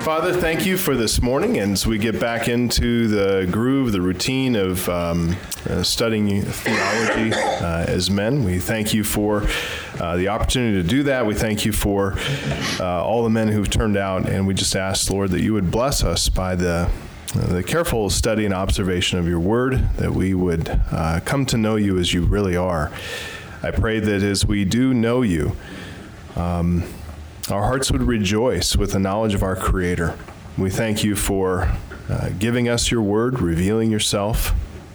Father, thank you for this morning. And as we get back into the groove, the routine of studying theology as men, we thank you for the opportunity to do that. We thank you for all the men who've turned out. And we just ask, Lord, that you would bless us by the careful study and observation of your word, that we would come to know you as you really are. I pray that as we do know you, our hearts would rejoice with the knowledge of our Creator. We thank you for giving us your word, revealing yourself,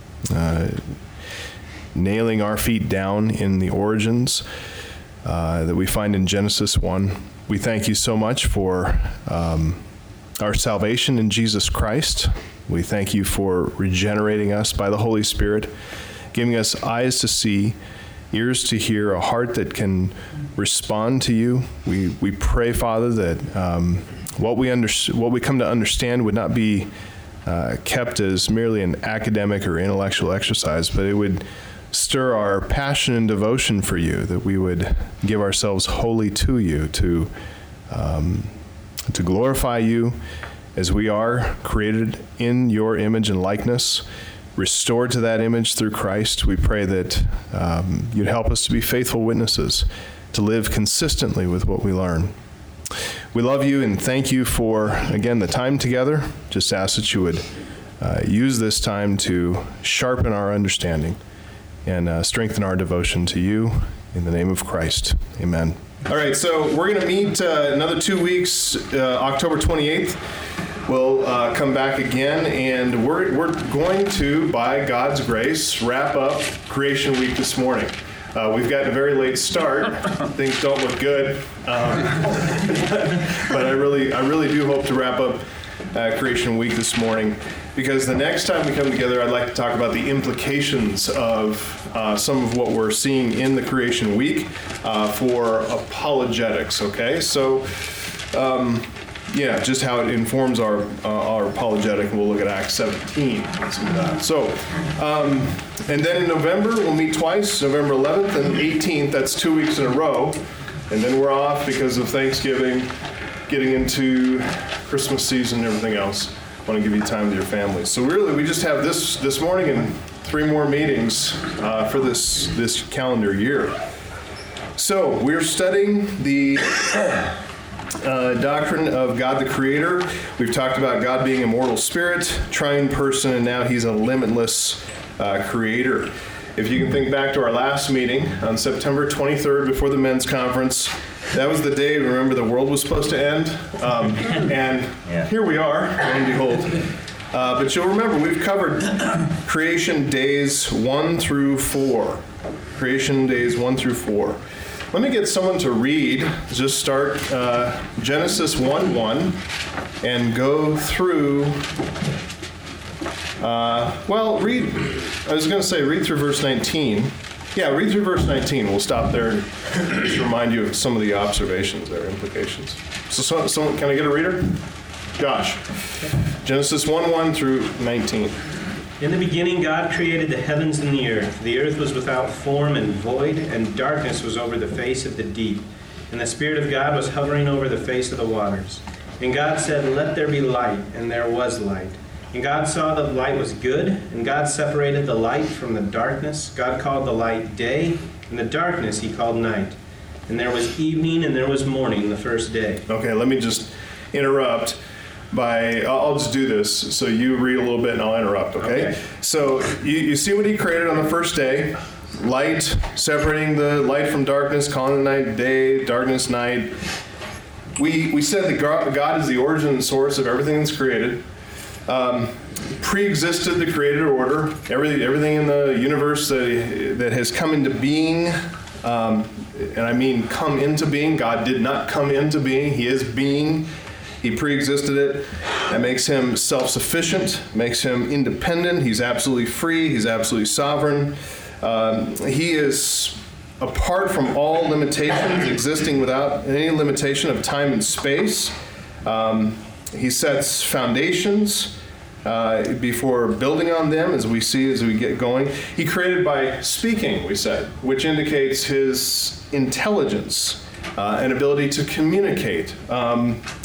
nailing our feet down in the origins that we find in Genesis 1. We thank you so much for our salvation in Jesus Christ. We thank you for regenerating us by the Holy Spirit, giving us eyes to see, ears to hear, a heart that can respond to you. We pray, Father, that what we come to understand would not be kept as merely an academic or intellectual exercise, but it would stir our passion and devotion for you, that we would give ourselves wholly to you, to glorify you as we are created in your image and likeness, restored to that image through Christ. We pray that you'd help us to be faithful witnesses, to live consistently with what we learn. We love you and thank you for, again, the time together. Just ask that you would use this time to sharpen our understanding and strengthen our devotion to you. In the name of Christ, amen. All right, so we're going to meet another 2 weeks, October 28th. We'll come back again, and we're going to, by God's grace, wrap up Creation Week this morning. We've gotten a very late start. Things don't look good, but I really do hope to wrap up Creation Week this morning, because the next time we come together, I'd like to talk about the implications of some of what we're seeing in the Creation Week for apologetics. Okay, so. Just how it informs our apologetic, and we'll look at Acts 17 and some of that. So, and then in November, we'll meet twice, November 11th and 18th. That's 2 weeks in a row. And then we're off because of Thanksgiving, getting into Christmas season and everything else. I want to give you time with your families. So really, we just have this morning and 3 more meetings for this calendar year. So we're studying the doctrine of God the Creator. We've talked about God being immortal spirit, triune person, and now he's a limitless creator. If you can think back to our last meeting on September 23rd before the men's conference, that was the day, remember, the world was supposed to end. Here we are, lo and behold. But you'll remember, we've covered creation days 1 through 4. Creation days 1 through 4. Let me get someone to read, just start Genesis 1:1 and go through, read through verse 19. Yeah, read through verse 19. We'll stop there and just remind you of some of the observations or implications. So someone, can I get a reader? Josh. Genesis 1:1 through 19. In the beginning, God created the heavens and the earth. The earth was without form and void, and darkness was over the face of the deep. And the Spirit of God was hovering over the face of the waters. And God said, "Let there be light," and there was light. And God saw that the light was good, and God separated the light from the darkness. God called the light day, and the darkness he called night. And there was evening, and there was morning the first day. Okay, let me just interrupt. I'll just do this, so you read a little bit and I'll interrupt, okay? So you see what he created on the first day, light, separating the light from darkness, calling the night day, darkness night. We said that God is the origin and source of everything that's created, pre-existed the created order, everything in the universe that has come into being, and I mean come into being. God did not come into being, he is being. He pre-existed it. That makes him self-sufficient, makes him independent. He's absolutely free. He's absolutely sovereign. He is apart from all limitations, existing without any limitation of time and space. He sets foundations before building on them, as we get going. He created by speaking, we said, which indicates his intelligence and ability to communicate.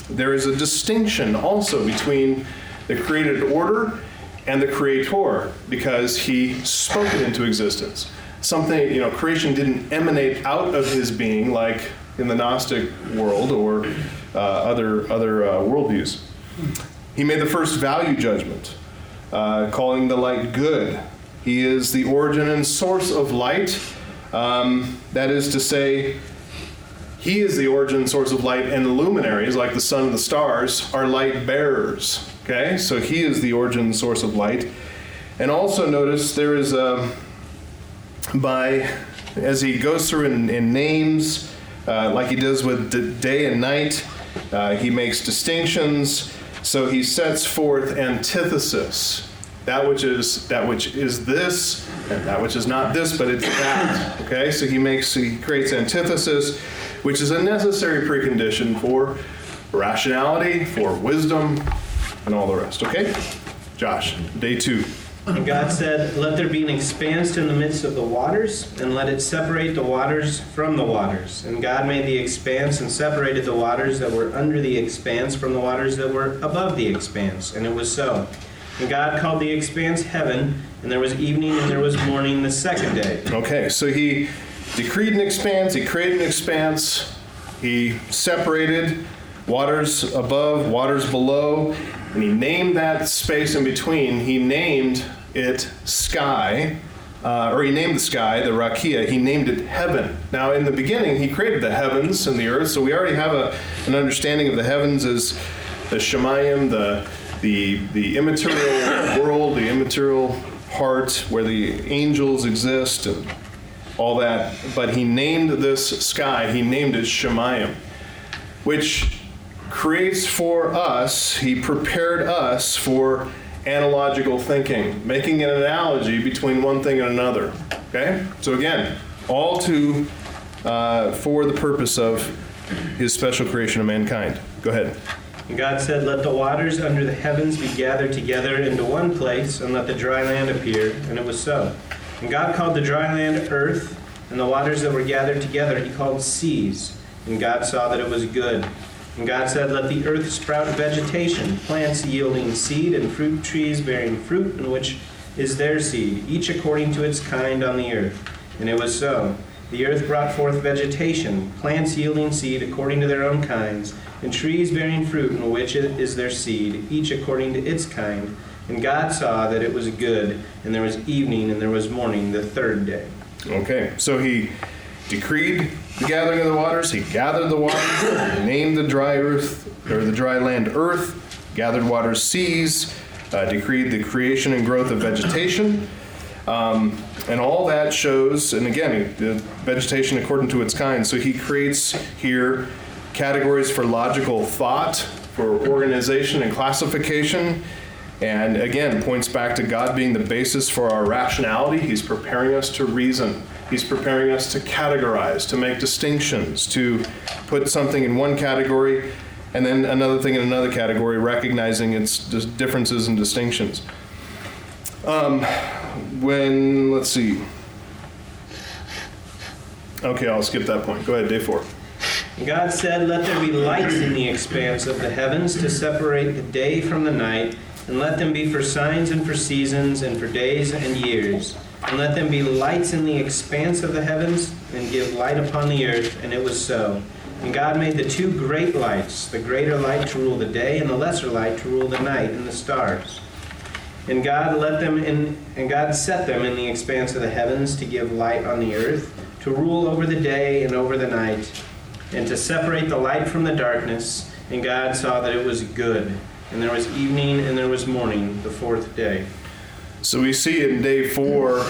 there is a distinction also between the created order and the creator, because he spoke it into existence. Something, creation didn't emanate out of his being like in the Gnostic world or other worldviews. He made the first value judgment, calling the light good. He is the origin and source of light. That is to say, he is the origin and source of light, and the luminaries, like the sun and the stars, are light bearers. Okay, so he is the origin and source of light. And also notice there is as he goes through and names, like he does with day and night, he makes distinctions. So he sets forth antithesis, that which is this, and that which is not this, but it's that. Okay, so he creates antithesis, which is a necessary precondition for rationality, for wisdom, and all the rest. Okay, Josh, day 2. And God said, "Let there be an expanse in the midst of the waters, and let it separate the waters from the waters. And God made the expanse and separated the waters that were under the expanse from the waters that were above the expanse. And it was so. And God called the expanse heaven, and there was evening and there was morning the second day." Okay, so he decreed an expanse, he created an expanse, he separated waters above, waters below, and he named that space in between. He named it sky, or he named the sky, the rakia, he named it heaven. Now, in the beginning, he created the heavens and the earth, so we already have an understanding of the heavens as the Shemayim, the immaterial world, the immaterial part where the angels exist and all that. But he named this sky, he named it Shemayim, which creates for us, he prepared us for analogical thinking, making an analogy between one thing and another. Okay? So again, all for the purpose of his special creation of mankind. Go ahead. And God said, "Let the waters under the heavens be gathered together into one place, and let the dry land appear." And it was so. And God called the dry land earth, and the waters that were gathered together he called seas. And God saw that it was good. And God said, "Let the earth sprout vegetation, plants yielding seed, and fruit trees bearing fruit, in which is their seed, each according to its kind on the earth." And it was so. The earth brought forth vegetation, plants yielding seed according to their own kinds, and trees bearing fruit, in which is their seed, each according to its kind. And God saw that it was good, and there was evening and there was morning the third day. Okay, so he decreed the gathering of the waters, he gathered the waters, he named the dry earth, or the dry land earth, gathered waters seas, decreed the creation and growth of vegetation, and all that shows, and again, the vegetation according to its kind. So he creates here categories for logical thought, for organization and classification, and again, points back to God being the basis for our rationality. He's preparing us to reason. He's preparing us to categorize, to make distinctions, to put something in one category and then another thing in another category, recognizing its differences and distinctions. Let's see. Okay, I'll skip that point. Go ahead, day 4. God said, "Let there be lights in the expanse of the heavens to separate the day from the night, and let them be for signs and for seasons and for days and years. And let them be lights in the expanse of the heavens, and give light upon the earth." And it was so. And God made the 2 great lights, the greater light to rule the day, and the lesser light to rule the night, and the stars. And God set them in the expanse of the heavens to give light on the earth, to rule over the day and over the night, and to separate the light from the darkness. And God saw that it was good. And there was evening and there was morning the 4th day. So we see in day 4,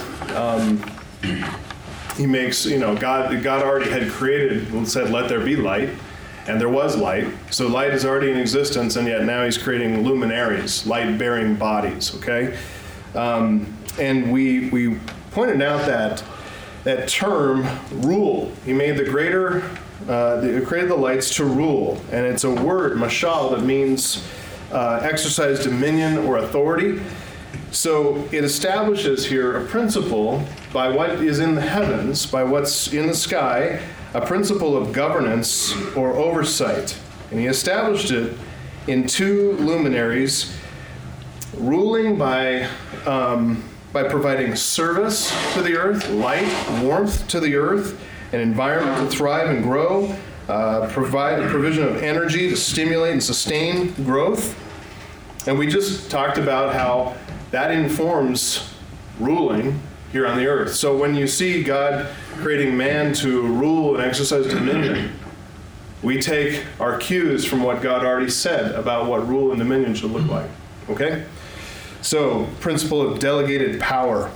he makes, God already had created and said, "Let there be light," and there was light. So light is already in existence, and yet now he's creating luminaries, light-bearing bodies, okay? And we pointed out that term, rule. He made he created the lights to rule, and it's a word, mashal, that means exercise dominion or authority. So it establishes here a principle by what is in the heavens, by what's in the sky, a principle of governance or oversight. And he established it in two luminaries, ruling by providing service to the earth, light, warmth to the earth, an environment to thrive and grow, provide a provision of energy to stimulate and sustain growth. And we just talked about how that informs ruling here on the earth. So when you see God creating man to rule and exercise dominion, we take our cues from what God already said about what rule and dominion should look like. Okay? So, principle of delegated power.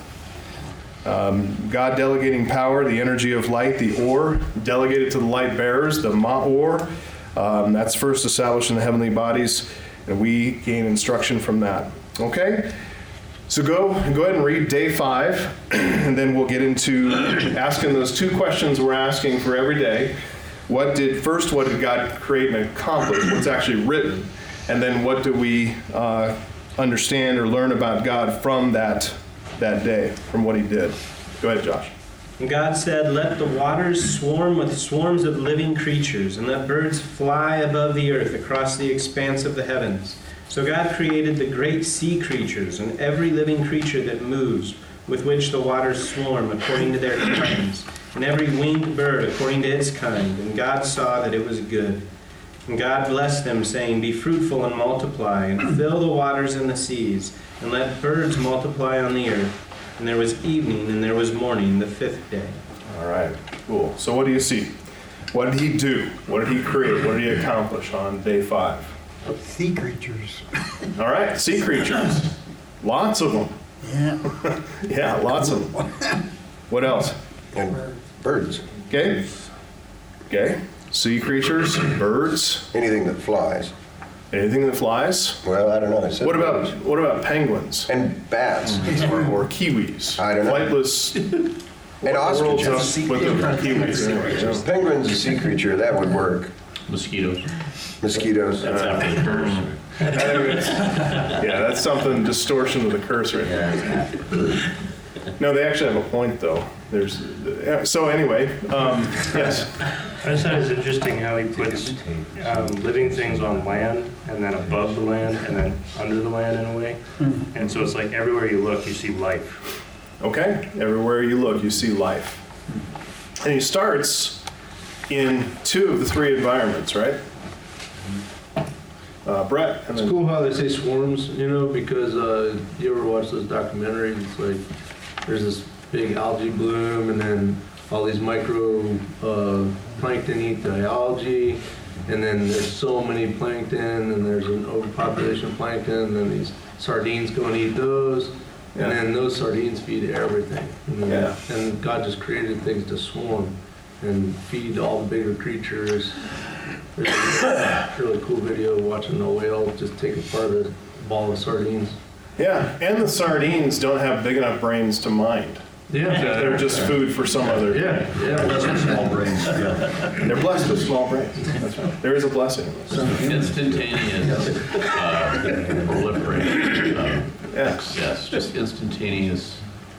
God delegating power, the energy of light, the or, delegated to the light bearers, the ma'or. That's first established in the heavenly bodies, and we gain instruction from that. Okay? So go ahead and read day 5, and then we'll get into asking those two questions we're asking for every day. What did God create and accomplish? What's actually written? And then what do we understand or learn about God from that day, from what he did? Go ahead, Josh. And God said, "Let the waters swarm with swarms of living creatures, and let birds fly above the earth across the expanse of the heavens." So God created the great sea creatures and every living creature that moves, with which the waters swarm according to their kinds, and every winged bird according to its kind. And God saw that it was good. And God blessed them, saying, "Be fruitful and multiply, and fill the waters and the seas, and let birds multiply on the earth." And there was evening and there was morning, the 5th day. All right, cool. So what do you see? What did he do? What did he create? What did he accomplish on day 5? Sea creatures. All right, sea creatures. Lots of them. Yeah. Yeah, lots of them. What else? And birds. Okay. Sea creatures, birds, Anything that flies. anything that flies. Well, I don't know. I said What birds. about penguins And bats. or kiwis? I don't know. Flightless. And World's ostriches. up with the kiwis. Anyway, yeah. Penguin's a sea creature. That would work. Mosquitoes. Mosquitoes. That's after the curse. I think yeah, that's something distortion of the curse right there. No, they actually have a point though. So anyway, yes. I just thought it was interesting how he puts living things on land, and then above the land, and then under the land in a way. And so it's like everywhere you look, you see life. Okay, everywhere you look, you see life. And he starts in 2 of the 3 environments, right? Brett. And It's cool how they say swarms, because you ever watch those documentaries? It's like there's this big algae bloom, and then all these micro plankton eat the algae, and then there's so many plankton, and there's an overpopulation of plankton, and then these sardines go and eat those, and then those sardines feed everything. And God just created things to swarm and feed all the bigger creatures. There's a really cool video of watching a whale just take apart a ball of sardines. Yeah, and the sardines don't have big enough brains to mind. Yeah, They're just food for some other. yeah. Small brains, yeah. They're blessed with small brains. That's right. There is a blessing in this. Instantaneous proliferation. Yes. Yes, just instantaneous,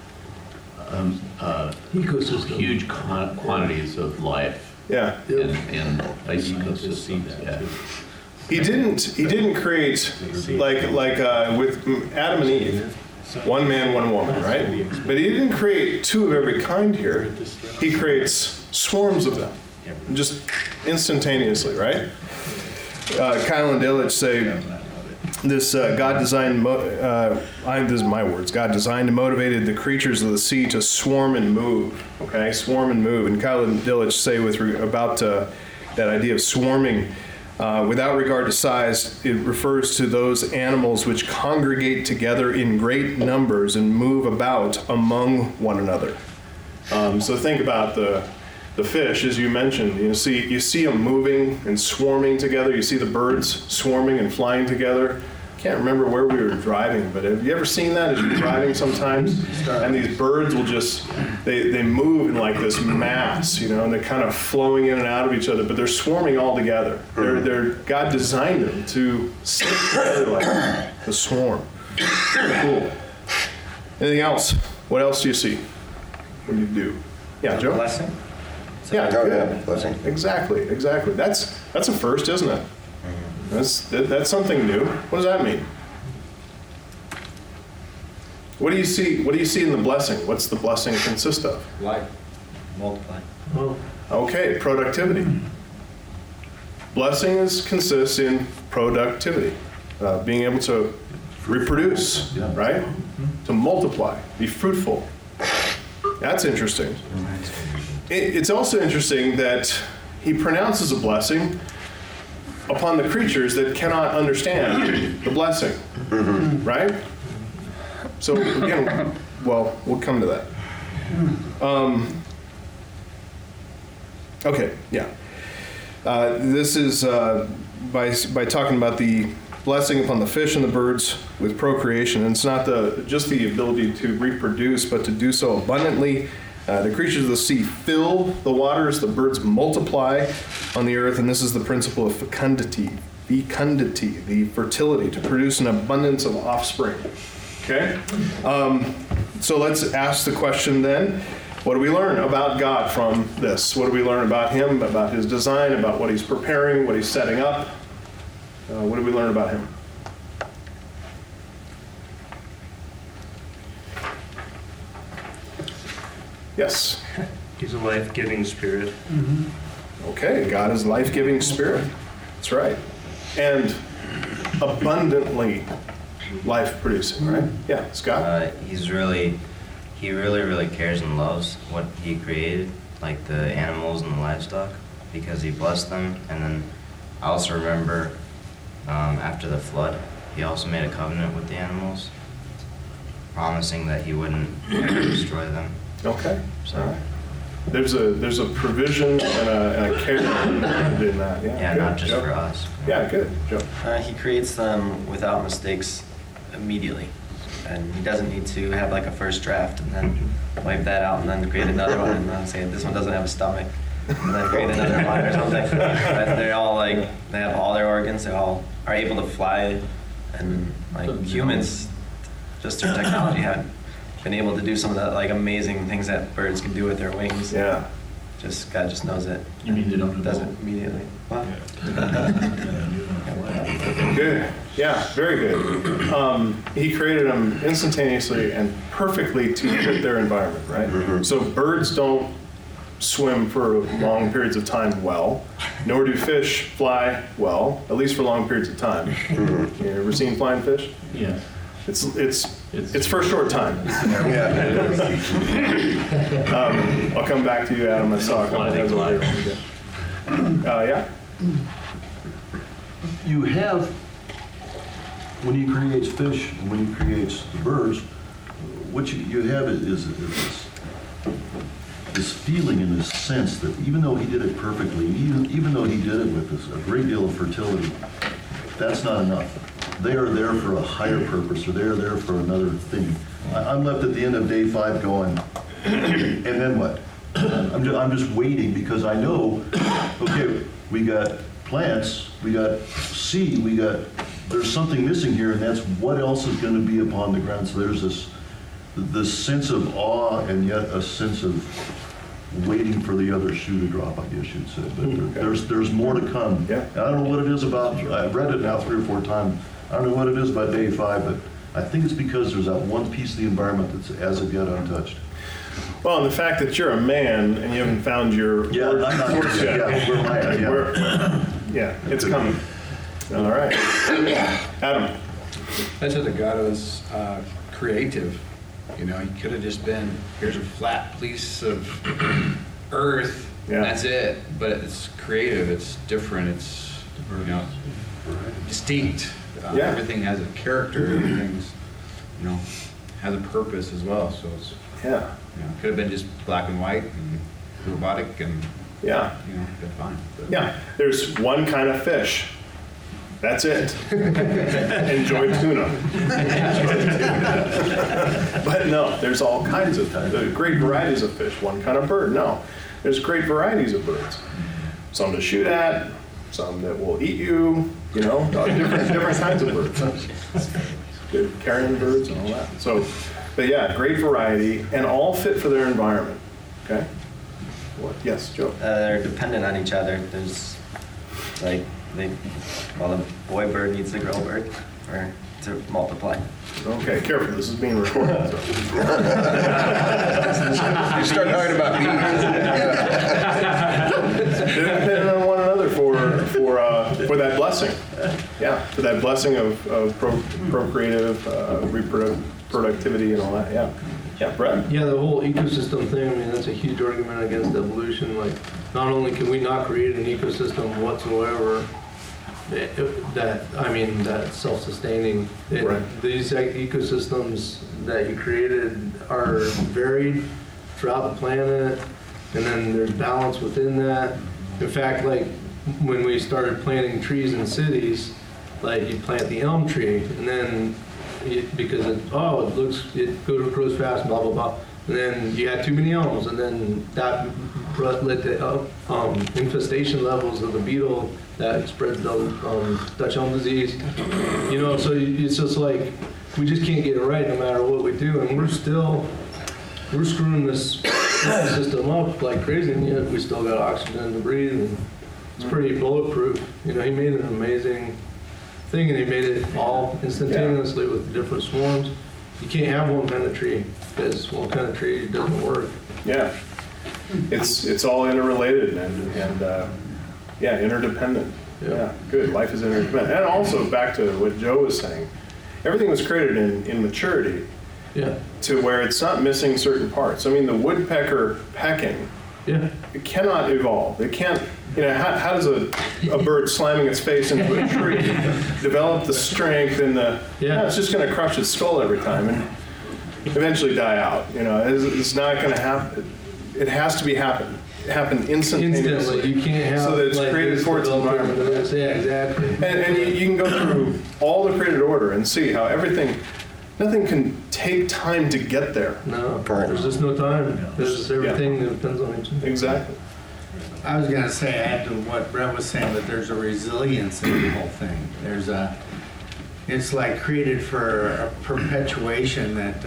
Ecosystem. huge quantities of life Yeah. in ice ecosystems. Yeah. He didn't create like with Adam and Eve, one man, one woman, right? But he didn't create 2 of every kind here. He creates swarms of them, just instantaneously, right? Kyle and Dillich say this: God designed. This is my words. God designed and motivated the creatures of the sea to swarm and move. Okay, swarm and move. And Kyle and Dillich say about that idea of swarming. Without regard to size, it refers to those animals which congregate together in great numbers and move about among one another. So think about the fish, as you mentioned. You see them moving and swarming together. You see the birds swarming and flying together. Can't remember where we were driving, but have you ever seen that as you're driving sometimes? And these birds will just, they move in like this mass, and they're kind of flowing in and out of each other, but they're swarming all together. God designed them to stick together like a swarm. Cool. Anything else? What else do you see when you do? Yeah, Joe? Blessing? Yeah, Oh, good. yeah, blessing. Exactly. That's a first, isn't it? That's something new. What does that mean? What do you see? What do you see in the blessing? What's the blessing consist of? Life. Multiply. Okay, productivity. Blessing consists in productivity, being able to reproduce, right? To multiply, be fruitful. That's interesting. It's also interesting that he pronounces a blessing upon the creatures that cannot understand the blessing, right? So again, well, we'll come to that. Okay, yeah. This is by talking about the blessing upon the fish and the birds with procreation. And it's not just the ability to reproduce, but to do so abundantly. The creatures of the sea fill the waters, the birds multiply on the earth, and this is the principle of fecundity, the fertility, to produce an abundance of offspring. Okay? So let's ask the question then, what do we learn about God from this? What do we learn about him, about his design, about what he's preparing, what he's setting up? What do we learn about him? Yes? He's a life-giving spirit. Okay, God is life-giving spirit. That's right. And abundantly life-producing, right? Yeah, Scott? He really cares and loves what he created, like the animals and the livestock, because he blessed them. And then I also remember after the flood, he also made a covenant with the animals, promising that he wouldn't ever destroy them. Okay. So, all right. There's a provision and a care in that. yeah, good. not just Joe. for us. Yeah, good. Joe. He creates them without mistakes immediately. And he doesn't need to have like a first draft and then wipe that out and then create another one and then say this one doesn't have a stomach and then create another one or something. But they're all like, they have all their organs, they all are able to fly, and like humans, just through technology, haven't been able to do some of the like amazing things that birds can do with their wings. Yeah. God just knows it. You mean they don't Does it immediately. Well, Good. Yeah, very good. He created them instantaneously and perfectly to fit their environment, right? So birds don't swim for long periods of time well, nor do fish fly well, at least for long periods of time. You ever seen flying fish? Yeah. It's for a short time. Yeah. I'll come back to you, Adam. I saw a couple of things over here. Yeah. You have, when he creates fish and when he creates the birds, what you have is this feeling and this sense that even though he did it perfectly, even though he did it with a great deal of fertility, that's not enough. They are there for a higher purpose, or they are there for another thing. I'm left at the end of day 5 going, and then what? I'm just waiting because I know, okay, we got plants, we got sea, there's something missing here, and that's what else is going to be upon the ground. So there's this sense of awe and yet a sense of waiting for the other shoe to drop, I guess you'd say. But there's more to come. Yeah. And I don't know what it is about, I've read it now 3 or 4 times. I don't know what it is about day 5, but I think it's because there's that one piece of the environment that's as of yet untouched. Well, and the fact that you're a man and you haven't found your Yeah, I'm not horse yet. yeah, where am I at? Yeah. Yeah, it's coming. All right. Adam. I said that God was creative. You know, he could have just been, here's a flat piece of earth, Yeah. and that's it. But it's creative, it's different, it's, you know, distinct. Yeah. Everything has a character, everything's, you know, has a purpose as well. So it's, Yeah. you know, could have been just black and white and robotic and, Yeah. you know, been fine. But, Yeah. There's one kind of fish. That's it. Enjoy tuna. But no, there's all kinds of great varieties of fish. One kind of bird. No, there's great varieties of birds. Some to shoot at, some that will eat you. You know, different kinds of birds. Good carrion birds and all that. So, but yeah, great variety and all fit for their environment. Okay. What? Yes, Joe. they're dependent on each other. There's like the boy bird needs the girl bird or to multiply. Okay, careful, this is being recorded. So. You start talking about bees. They're dependent on one another for that blessing. Yeah, for that blessing of procreative, productivity and all that. Yeah. Yeah, Brett? Yeah, the whole ecosystem thing, I mean, that's a huge argument against evolution. Like, not only can we not create an ecosystem whatsoever, that's self-sustaining. Right. These ecosystems that you created are varied throughout the planet, and then there's balance within that. In fact, like, when we started planting trees in cities, like, you plant the elm tree, and then because it grows fast, blah, blah, blah. And then you had too many elms, and then that led to infestation levels of the beetle that spreads Dutch elm disease. You know, so it's just like, we just can't get it right no matter what we do, and we're screwing this system up like crazy, and yet we still got oxygen to breathe, and it's pretty bulletproof. You know, he made an amazing thing, and he made it all instantaneously with different swarms. You can't have one kind of tree, because one kind of tree doesn't work. Yeah. It's all interrelated and interdependent. Yeah, good. Life is interdependent. And also, back to what Joe was saying, everything was created in maturity to where it's not missing certain parts. I mean, the woodpecker pecking, it cannot evolve. It can't, how does a bird slamming its face into a tree develop the strength and it's just going to crush its skull every time and eventually die out. It's not going to happen. It has to happen instantaneously. Instantly. You can't have so that it's created for its environment. Yeah, exactly. And you can go through all the created order and see how nothing can take time to get there. No, there's just no time. There's just everything that depends on each other. Exactly. I was going to say, add to what Brett was saying, that there's a resilience in the whole thing. It's like created for a perpetuation that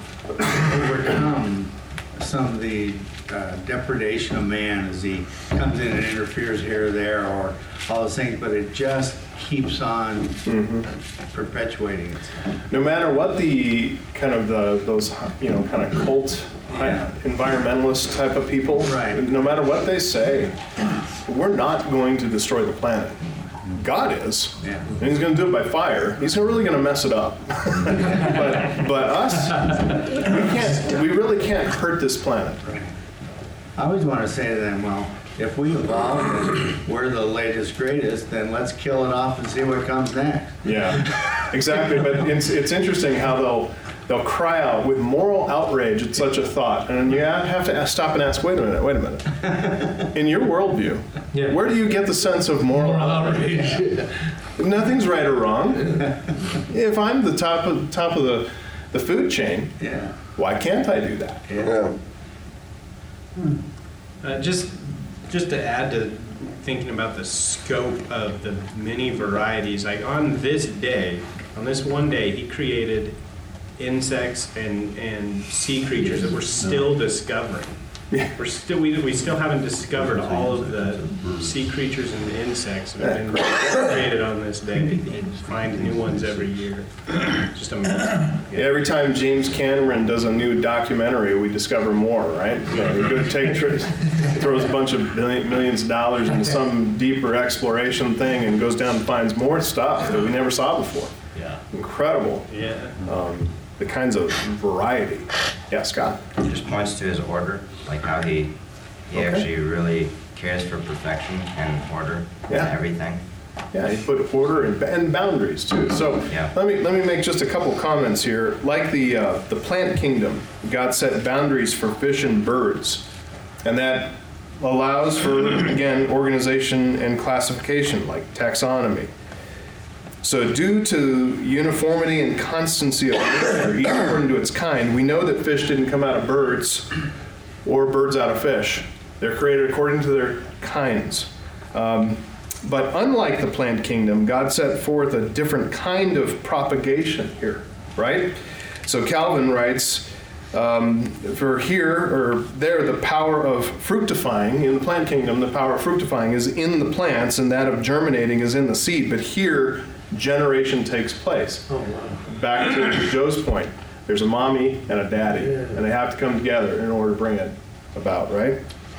overcome some of the depredation of man as he comes in and interferes here or there or all those things, but it just keeps on perpetuating itself. No matter what the kind of those kind of cult environmentalist type of people, no matter what they say, we're not going to destroy the planet. God is, and He's going to do it by fire. He's really going to mess it up. but us, we really can't hurt this planet. I always want to say to them, well, if we evolve and we're the latest, greatest, then let's kill it off and see what comes next. Yeah, exactly. But it's interesting how they'll cry out with moral outrage at such a thought, and you have to stop and ask, wait a minute. In your worldview, where do you get the sense of moral outrage? Nothing's right or wrong. If I'm the top of the food chain, why can't I do that? Yeah. Just to add to thinking about the scope of the many varieties, like on this one day, He created insects and sea creatures that we're still discovering. We still haven't discovered all of the sea creatures and the insects that have been created on this day. Find new ones every year. Just amazing. Yeah, every time James Cameron does a new documentary, we discover more, right? He throws a bunch of millions of dollars into some deeper exploration thing and goes down and finds more stuff that we never saw before. Yeah. Incredible. Yeah. The kinds of variety. Yeah, Scott? It just points to His order, like how He actually really cares for perfection and order in everything. Yeah, He put order and boundaries too. So let me make just a couple comments here. Like the plant kingdom, God set boundaries for fish and birds, and that allows for, again, organization and classification, like taxonomy. So due to uniformity and constancy of nature, each according to its kind, we know that fish didn't come out of birds or birds out of fish. They're created according to their kinds. But unlike the plant kingdom, God set forth a different kind of propagation here, right? So Calvin writes, For here, or there, the power of fructifying, in the plant kingdom, the power of fructifying is in the plants, and that of germinating is in the seed. But here, generation takes place. Oh, wow. Back to Joe's point, there's a mommy and a daddy, and they have to come together in order to bring it about, right?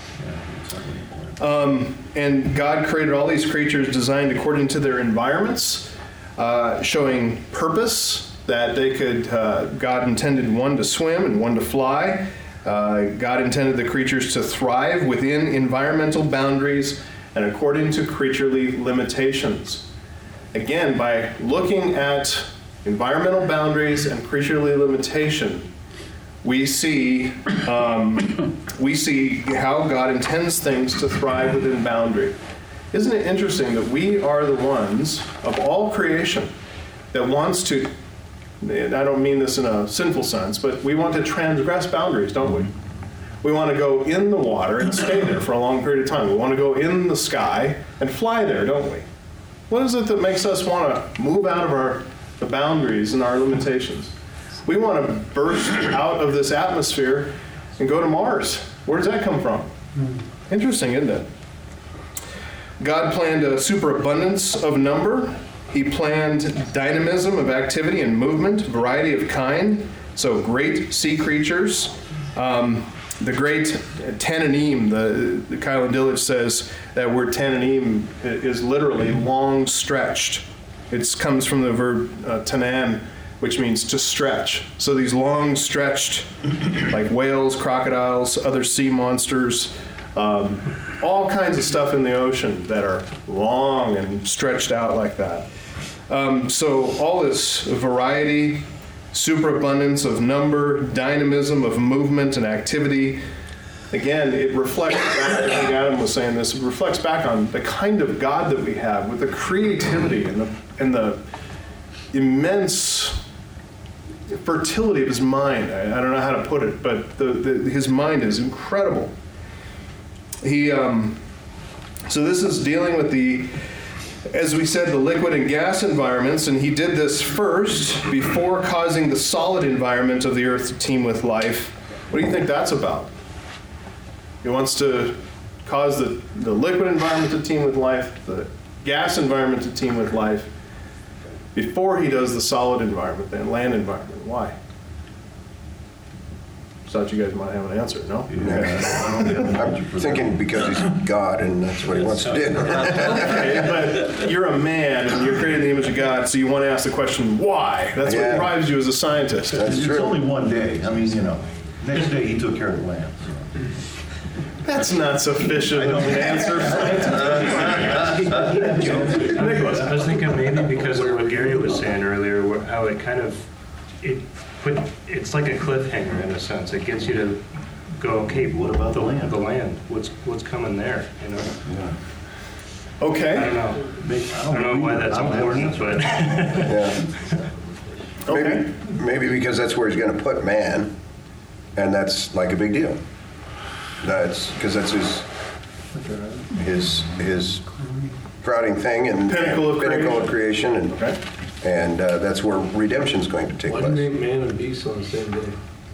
And God created all these creatures designed according to their environments, showing purpose, that they could, God intended one to swim and one to fly. God intended the creatures to thrive within environmental boundaries and according to creaturely limitations. Again, by looking at environmental boundaries and creaturely limitation, we see how God intends things to thrive within boundary. Isn't it interesting that we are the ones of all creation that wants to, and I don't mean this in a sinful sense, but we want to transgress boundaries, don't we? We want to go in the water and stay there for a long period of time. We want to go in the sky and fly there, don't we? What is it that makes us want to move out of the boundaries and our limitations? We want to burst out of this atmosphere and go to Mars. Where does that come from? Interesting, isn't it? God planned a superabundance of number. He planned dynamism of activity and movement, variety of kind, so great sea creatures. The great tananim, the Kylan Dillage says that word tananim is literally long stretched. It comes from the verb tanan, which means to stretch. So these long stretched, like whales, crocodiles, other sea monsters, all kinds of stuff in the ocean that are long and stretched out like that. So all this variety, superabundance of number, dynamism of movement and activity. Again, it reflects back, I think Adam was saying this, it reflects back on the kind of God that we have with the creativity and the immense fertility of his mind. I don't know how to put it, but his mind is incredible. So this is dealing with as we said, the liquid and gas environments, and he did this first before causing the solid environment of the earth to teem with life. What do you think that's about? He wants to cause the liquid environment to teem with life, the gas environment to teem with life, before he does the solid environment, the land environment. Why? Thought you guys might have an answer, no? I'm thinking because he's God and that's what he wants to do. Okay, but you're a man and you're created in the image of God, so you want to ask the question, why? That's what drives you as a scientist. It's only one day. I mean, next day he took care of the land. So. That's not sufficient of an answer, I was thinking maybe because of what Gary was saying earlier, how it kind of, it's like a cliffhanger in a sense. It gets you to go, okay, what about the land? The land. What's coming there? Yeah. Okay. I don't know. I don't know why that's important, but Okay. Maybe because that's where he's going to put man, and that's like a big deal. That's because that's his crowding thing and Pinnacle of creation, and Okay. and that's where redemption's going to take Why didn't place. they make man and beast on the same day?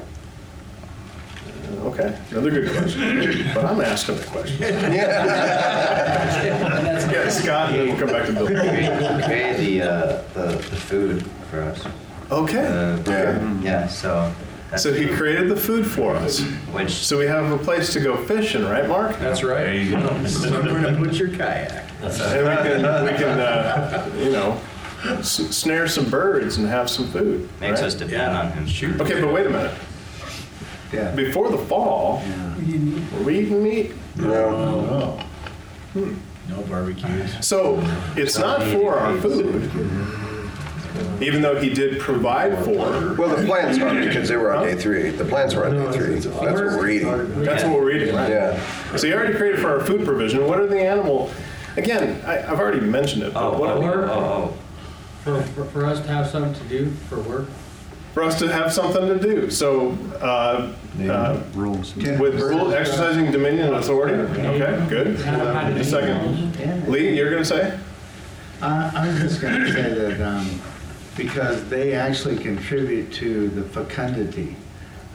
Okay, another good question. But I'm asking the question. Yeah. Yeah, Scott, and then we'll come back to Bill. Created the food for us. Okay. Yeah, so. That's So he created the food for us. Which. So we have a place to go fishing, right, Mark? That's right. There you go. Somewhere to put your kayak. And we can snare some birds and have some food. Makes right? us depend on him. Shoot. Okay, but wait a minute. Yeah. Before the fall, were we eating meat? No. No barbecues. So it's not for our food, even though he did provide for. Well, the plants are because they were on day 3. The plants were on day 3. That's what we're eating. That's what we're eating, right? Yeah. So he already created for our food provision. What are the animal? Again, I've already mentioned it. But what are For us to have something to do for work. for us to have something to do. So Rules. with exercising dominion and authority. Okay, good. A second. Lee, you're going to say? I was just going to say that because they actually contribute to the fecundity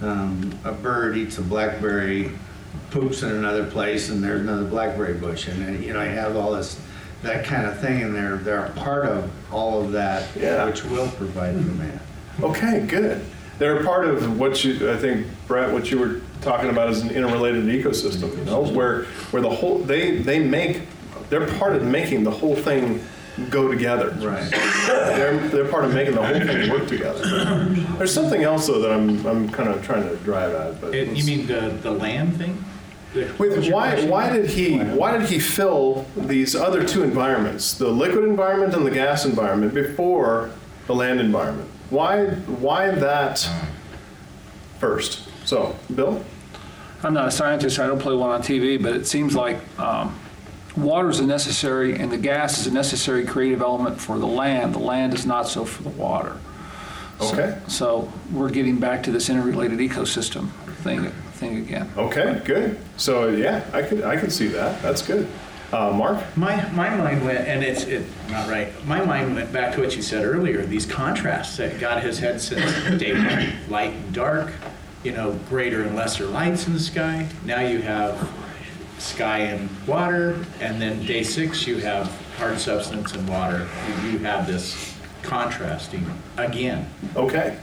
a bird eats a blackberry, poops in another place, and there's another blackberry bush, and then, you have all that kind of thing, and they're a part of all of that, Yeah. which will provide for man. Okay, good. They're part of what I think, Brett, what you were talking about is an interrelated ecosystem, where the whole, they're part of making the whole thing go together. Right. They're part of making the whole thing work together. There's something else though that I'm kind of trying to drive at. But You mean the land thing? why did he fill these other two environments, the liquid environment and the gas environment, before the land environment? Why that first? So, Bill? I'm not a scientist, I don't play one on TV, but it seems like water is a necessary, and the gas is a necessary creative element for the land. The land is not so for the water. Okay. So we're getting back to this interrelated ecosystem thing again. Okay, good. So yeah, I could see that. That's good. Mark? My mind went, and it's not right. My mind went back to what you said earlier. These contrasts that God has had since daylight, light and dark. Greater and lesser lights in the sky. Now you have sky and water, and then day 6 you have hard substance and water. You have this contrasting again. Okay.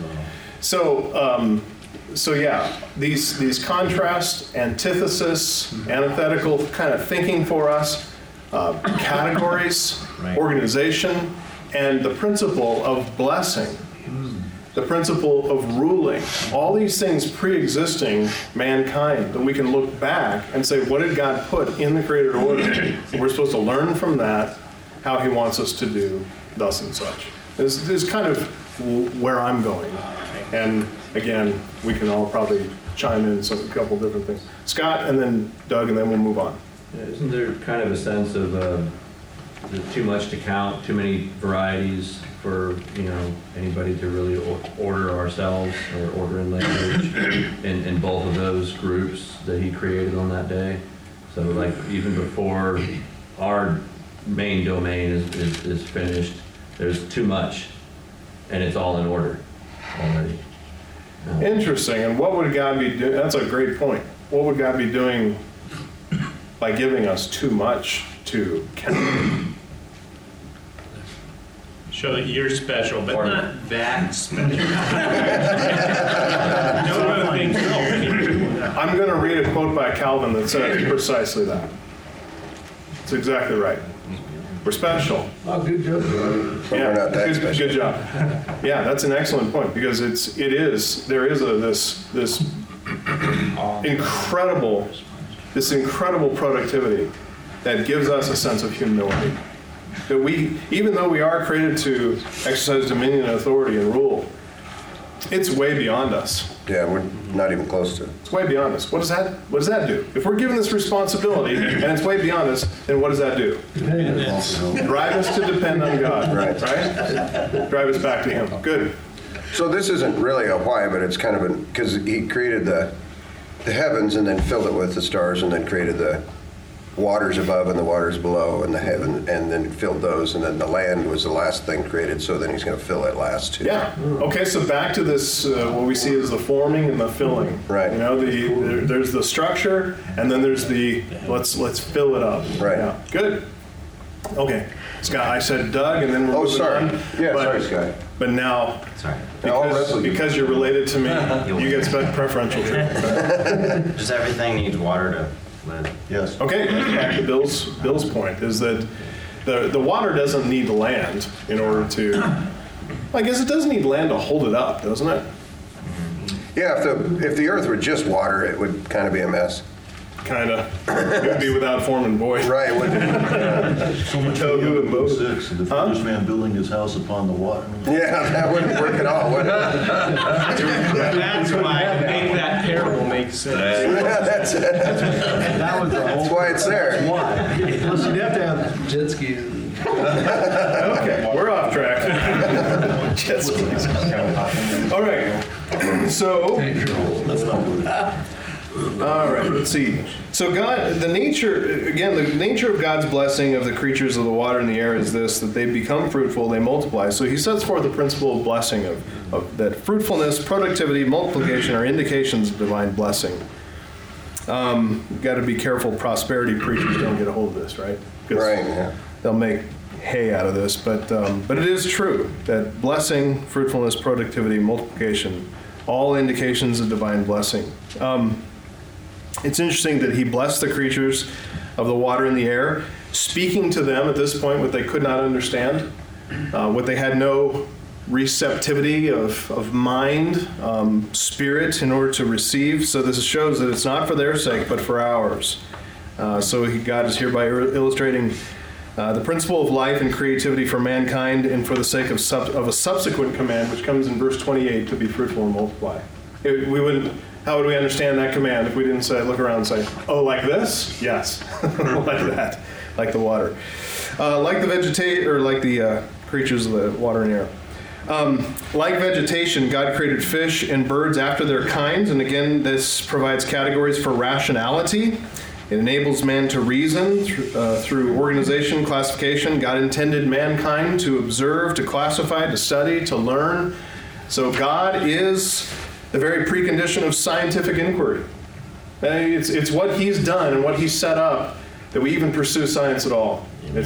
So yeah, these contrast, antithesis, antithetical kind of thinking for us, categories, Right. organization, and the principle of blessing, the principle of ruling. All these things pre-existing mankind that we can look back and say, what did God put in the created order? We're supposed to learn from that how he wants us to do thus and such. This is kind of where I'm going. And again, we can all probably chime in a couple different things. Scott, and then Doug, and then we'll move on. Isn't there kind of a sense of too much to count, too many varieties for anybody to really order ourselves or order in language in both of those groups that he created on that day? So like even before our main domain is finished, there's too much, and it's all in order already. Interesting. And what would God be doing? That's a great point. What would God be doing by giving us too much to count? Show that you're special, but not that special. I'm going to read a quote by Calvin that says precisely that. It's exactly right. We're special. Oh, good job. Yeah, we're not that special. Good job. Yeah, that's an excellent point because there is this incredible productivity that gives us a sense of humility. That even though we are created to exercise dominion and authority and rule, it's way beyond us. Yeah, we're not even close to it. It's way beyond us. What does that do? If we're given this responsibility and it's way beyond us, then what does that do? Drive us to depend on God, right? Drive us back to Him. Good. So this isn't really a why, but it's kind of because he created the heavens and then filled it with the stars and then created the waters above and the waters below and the heaven and then filled those, and then the land was the last thing created, so then he's going to fill it last too. Yeah. Okay, so back to this, what we see is the forming and the filling. Right. There's the structure, and then there's the let's fill it up. Right. Yeah. Good. Okay. Scott, I said Doug, and then we're moving sorry. on. Yeah, sorry, Scott. But now, Sorry. because you're related to me, you get preferential treatment. Just everything needs water to live. Yes. Okay, back to Bill's point is that the water doesn't need land in order to. I guess it does need land to hold it up, doesn't it? Yeah, if the earth were just water, it would kind of be a mess. Kind of. It would be without form and void. Right. So much Tohu for and Book Moses. 6, the foolish man building his house upon the water. Yeah, that wouldn't work at all, would it? That's why I make that parable make sense. That's it. That was the whole. That's why it's there. Why? Plus, you'd have to have Jet skis. Okay, we're off track. Jet skis. All right. So, Let's not do that. All right, let's see. So God, the nature of God's blessing of the creatures of the water and the air is this, that they become fruitful, they multiply. So he sets forth the principle of blessing, of that fruitfulness, productivity, multiplication are indications of divine blessing. You've got to be careful prosperity preachers don't get a hold of this, right? Right, yeah. They'll make hay out of this, but it is true that blessing, fruitfulness, productivity, multiplication, all indications of divine blessing. It's interesting that he blessed the creatures of the water and the air, speaking to them at this point what they could not understand, what they had no receptivity of mind, spirit in order to receive. So this shows that it's not for their sake, but for ours. God is hereby illustrating the principle of life and creativity for mankind, and for the sake of a subsequent command, which comes in verse 28, to be fruitful and multiply. How would we understand that command if we didn't look around and say, oh, like this? Yes, like that, like the water. Like the creatures of the water and air. Like vegetation, God created fish and birds after their kinds, and again, this provides categories for rationality. It enables man to reason through organization, classification. God intended mankind to observe, to classify, to study, to learn. So God is the very precondition of scientific inquiry. It's what he's done and what he's set up that we even pursue science at all.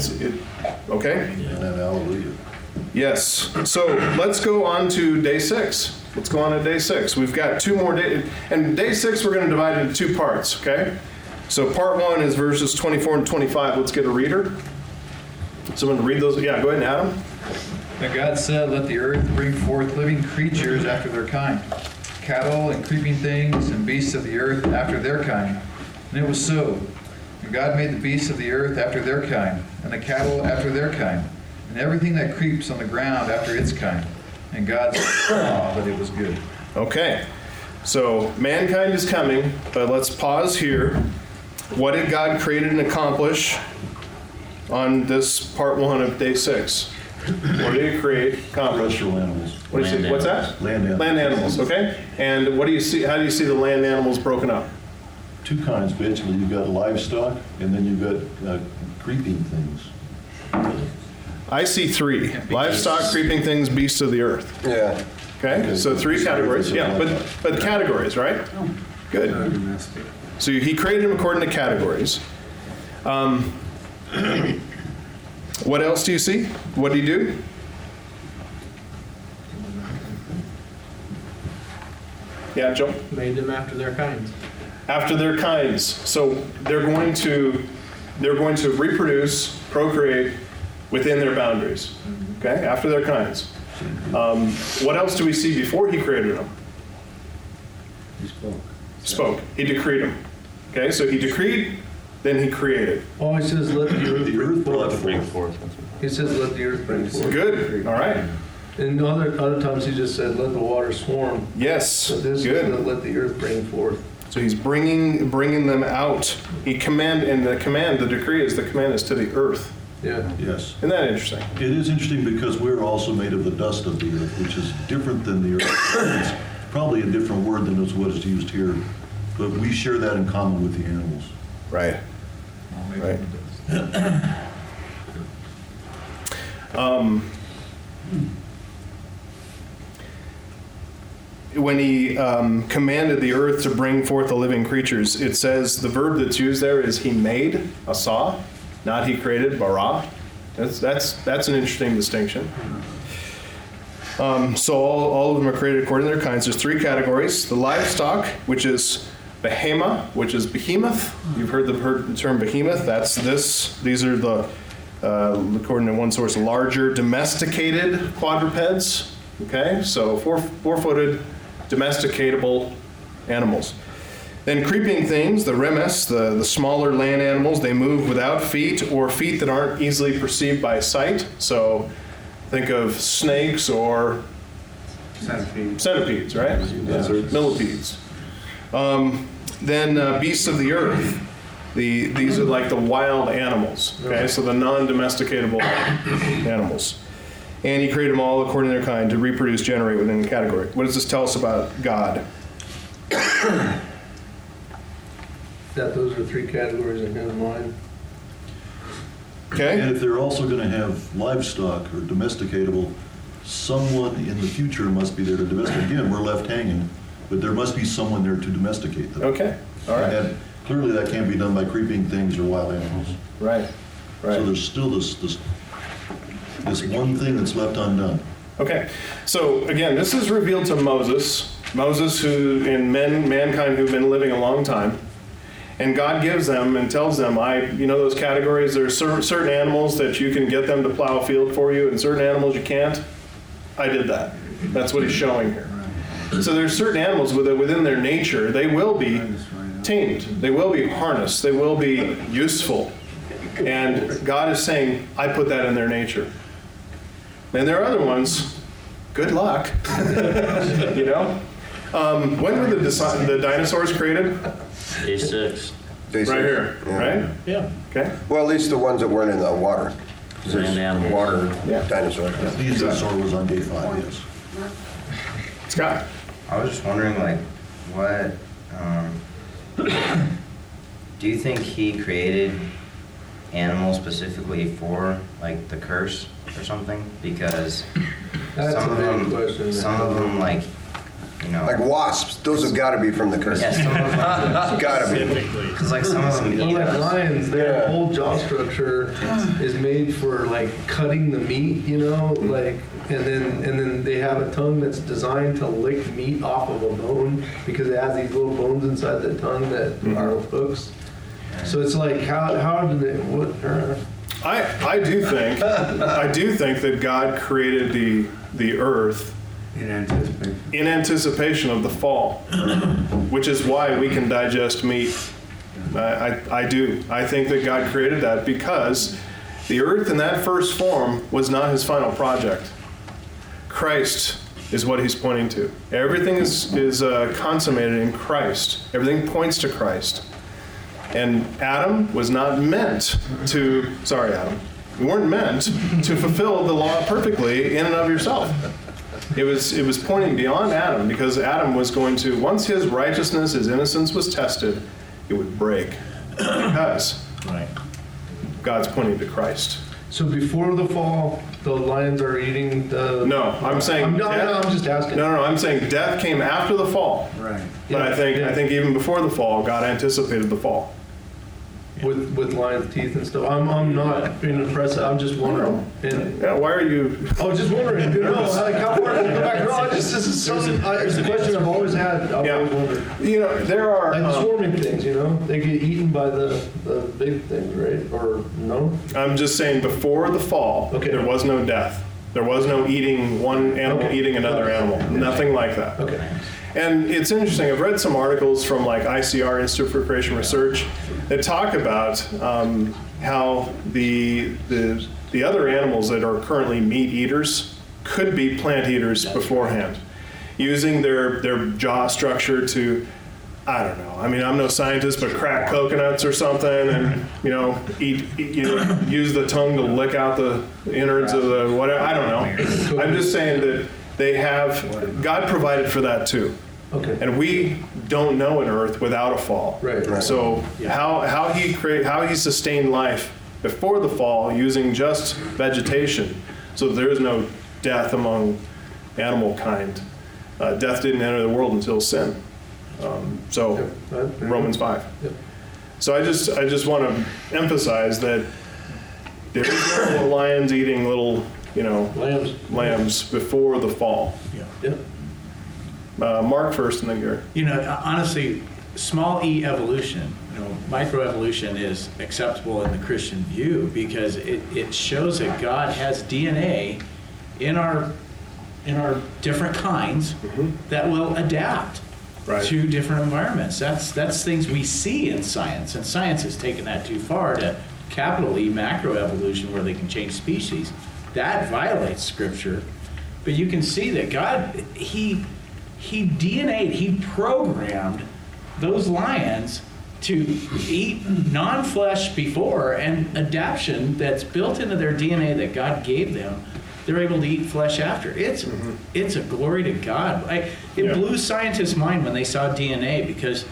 Okay? Yeah, hallelujah. Yes. So let's go on to day 6. Let's go on to day 6. We've got 2 more days. And day 6 we're going to divide into 2 parts, okay? So part 1 is verses 24 and 25. Let's get a reader. Someone to read those. Yeah, go ahead, Adam. And God said, let the earth bring forth living creatures after their kind, cattle and creeping things and beasts of the earth after their kind. And it was so. And God made the beasts of the earth after their kind, and the cattle after their kind, and everything that creeps on the ground after its kind. And God saw that it was good. Okay. So mankind is coming, but let's pause here. What did God create and accomplish on this part 1 of day 6? What did he create, accomplish? Terrestrial animals. What's that? Land animals. Land animals, okay. And what do you see? How do you see the land animals broken up? 2 kinds, basically. You've got livestock, and then you've got creeping things. I see 3. Livestock, creeping things, beasts of the earth. Yeah. Okay, so 3 categories. Yeah, but categories, right? Good. So he created them according to categories. What else do you see? What did he do? Yeah, Joe? Made them after their kinds. After their kinds. So they're going to reproduce, procreate within their boundaries. Okay, after their kinds. What else do we see before he created them? He Spoke. He decreed them. Okay, so he decreed, then he created. Oh, he says, let the earth bring forth. He says, let the earth bring forth. Good. All right. And other times he just said, let the water swarm. Yes. But this Good. is let the earth bring forth. So he's bringing them out. The decree is the command is to the earth. Yeah. Yes. Isn't that interesting? It is interesting because we're also made of the dust of the earth, which is different than the earth. It's probably a different word than is what is used here, but we share that in common with the animals. Right. Right. When he commanded the earth to bring forth the living creatures, it says the verb that's used there is he made, asa, not he created, bara. That's an interesting distinction. So all of them are created according to their kinds. There's 3 categories. The livestock, which is behema, which is behemoth. You've heard the term behemoth. That's this. These are the, according to one source, larger domesticated quadrupeds. Okay, so four-footed domesticatable animals. Then creeping things, the remes, the smaller land animals, they move without feet or feet that aren't easily perceived by sight. So think of snakes or centipedes, right? Millipedes. Then beasts of the earth. These are like the wild animals, okay? So the non-domesticatable animals. And he created them all according to their kind to reproduce, generate within the category. What does this tell us about God? that those are three categories in his mind. Okay? And if they're also going to have livestock or domesticatable, someone in the future must be there to domesticate. Again, we're left hanging, but there must be someone there to domesticate them. Okay, all right. And clearly that can't be done by creeping things or wild animals. Right, right. So there's still this one thing that's left undone. Okay, so again, this is revealed to Moses. Moses, who in mankind who've been living a long time. And God gives them and tells them, those categories, there's certain animals that you can get them to plow a field for you, and certain animals you can't. I did that. That's what he's showing here. So there's certain animals within their nature, they will be tamed. They will be harnessed. They will be useful. And God is saying, I put that in their nature. And there are other ones, good luck. When were the dinosaurs created? Day 6. Right here, right? Yeah. Okay. Well, at least the ones that weren't in the water. Land animals. Water dinosaur. The dinosaur was on day 5, yes. Scott? I was just wondering, what, do you think he created animals specifically for, the curse or something? Because That's some a of big them, question. Like wasps, those have got to be from the curse. Yeah, some of them. Got to be. Because, some of them Well, eat like us. lions, their whole jaw structure is made for cutting the meat, and then they have a tongue that's designed to lick meat off of a bone because it has these little bones inside the tongue that are hooks. So it's how did they? I do think that God created the earth in anticipation of the fall, which is why we can digest meat. I do. I think that God created that because the earth in that first form was not his final project. Christ is what he's pointing to. Everything is consummated in Christ. Everything points to Christ. And Adam was not meant to, Adam, you weren't meant to fulfill the law perfectly in and of yourself. It was pointing beyond Adam because Adam was going to, once his righteousness, his innocence was tested, it would break because God's pointing to Christ. So before the fall, the lions are eating the. No, I'm saying. I'm just asking. No, I'm saying death came after the fall. Right. But I think even before the fall, God anticipated the fall. With lion's teeth and stuff. I'm not being impressive. I'm just wondering. Why are you? I was just wondering. How far did it go back? No, this is it's a question I've always had. I've always wondered. There are the swarming things. They get eaten by the big things, right? Or no? I'm just saying before the fall, there was no death. There was no one animal eating another animal. Nothing like that. Okay. And it's interesting. I've read some articles from ICR, Institute for Creation Research, that talk about how the other animals that are currently meat eaters could be plant eaters beforehand, using their jaw structure to, I don't know. I mean, I'm no scientist, but crack coconuts or something, and use the tongue to lick out the innards of the whatever. I don't know. I'm just saying that God provided for that too. Okay. And we don't know an earth without a fall. Right. So how he sustained life before the fall using just vegetation, so there is no death among animal kind. Death didn't enter the world until sin. Romans 5. Yep. So I just want to emphasize that there is no lions eating little lambs before the fall. Yeah. Mark first and then Gary. Honestly, small e evolution, microevolution is acceptable in the Christian view because it shows that God has DNA in our different kinds that will adapt to different environments. That's things we see in science, and science has taken that too far to capital E macroevolution where they can change species. That violates Scripture, but you can see that God, He DNA'd, He programmed those lions to eat non-flesh before, and adaptation that's built into their DNA that God gave them, they're able to eat flesh after. It's a glory to God. It blew scientists' mind when they saw DNA because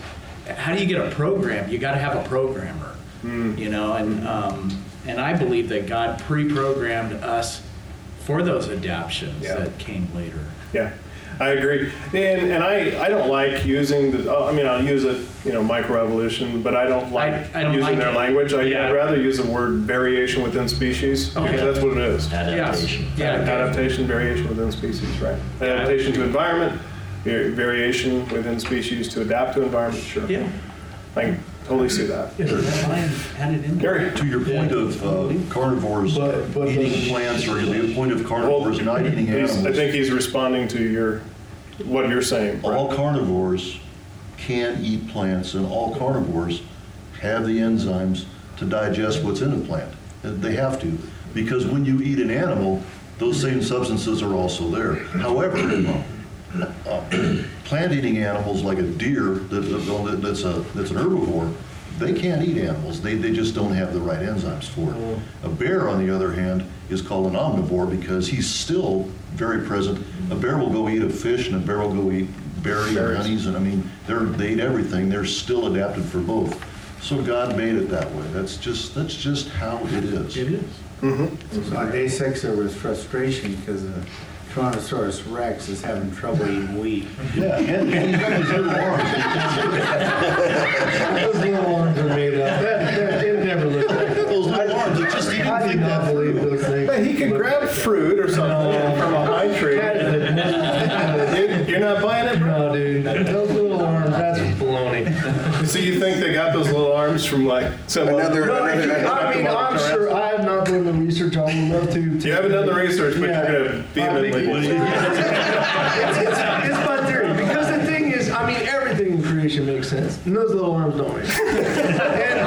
how do you get a program? You got to have a programmer, you know, and I believe that God pre-programmed us for those adaptions that came later. Yeah, I agree. And I don't like using I'll use it, microevolution, but I don't like using their language. I'd rather use the word variation within species, because that's what it is. Adaptation. Adaptation, variation within species, right? Adaptation to environment, variation within species to adapt to environment, sure. Yeah. I can totally see that. Gary, to your point of carnivores eating plants, or the point of carnivores not eating animals. I think he's responding to what you're saying. All carnivores can eat plants, and all carnivores have the enzymes to digest what's in a plant. They have to, because when you eat an animal, those same substances are also there. However, plant-eating animals like a deer that's an herbivore, they can't eat animals. They just don't have the right enzymes for it. A bear, on the other hand, is called an omnivore because he's still very present. A bear will go eat a fish, and a bear will go eat berries and honeys, and they eat everything. They're still adapted for both. So God made it that way. That's just how it is. It is. Mm-hmm. So on day 6 there was frustration because Tyrannosaurus Rex is having trouble eating wheat. Yeah, and he's got those little arms. Those little arms are made up. It never looked like those little arms. I did not believe those things. But he can grab fruit or something from a high tree. You're not buying it, bro? No, dude. Those little arms, that's baloney. So you think they got those little arms from some I'm sure I have not done the research. I would love to. You haven't done the research, but you're going to vehemently. It's my theory, because the thing is, everything in creation makes sense, and those little arms don't make sense.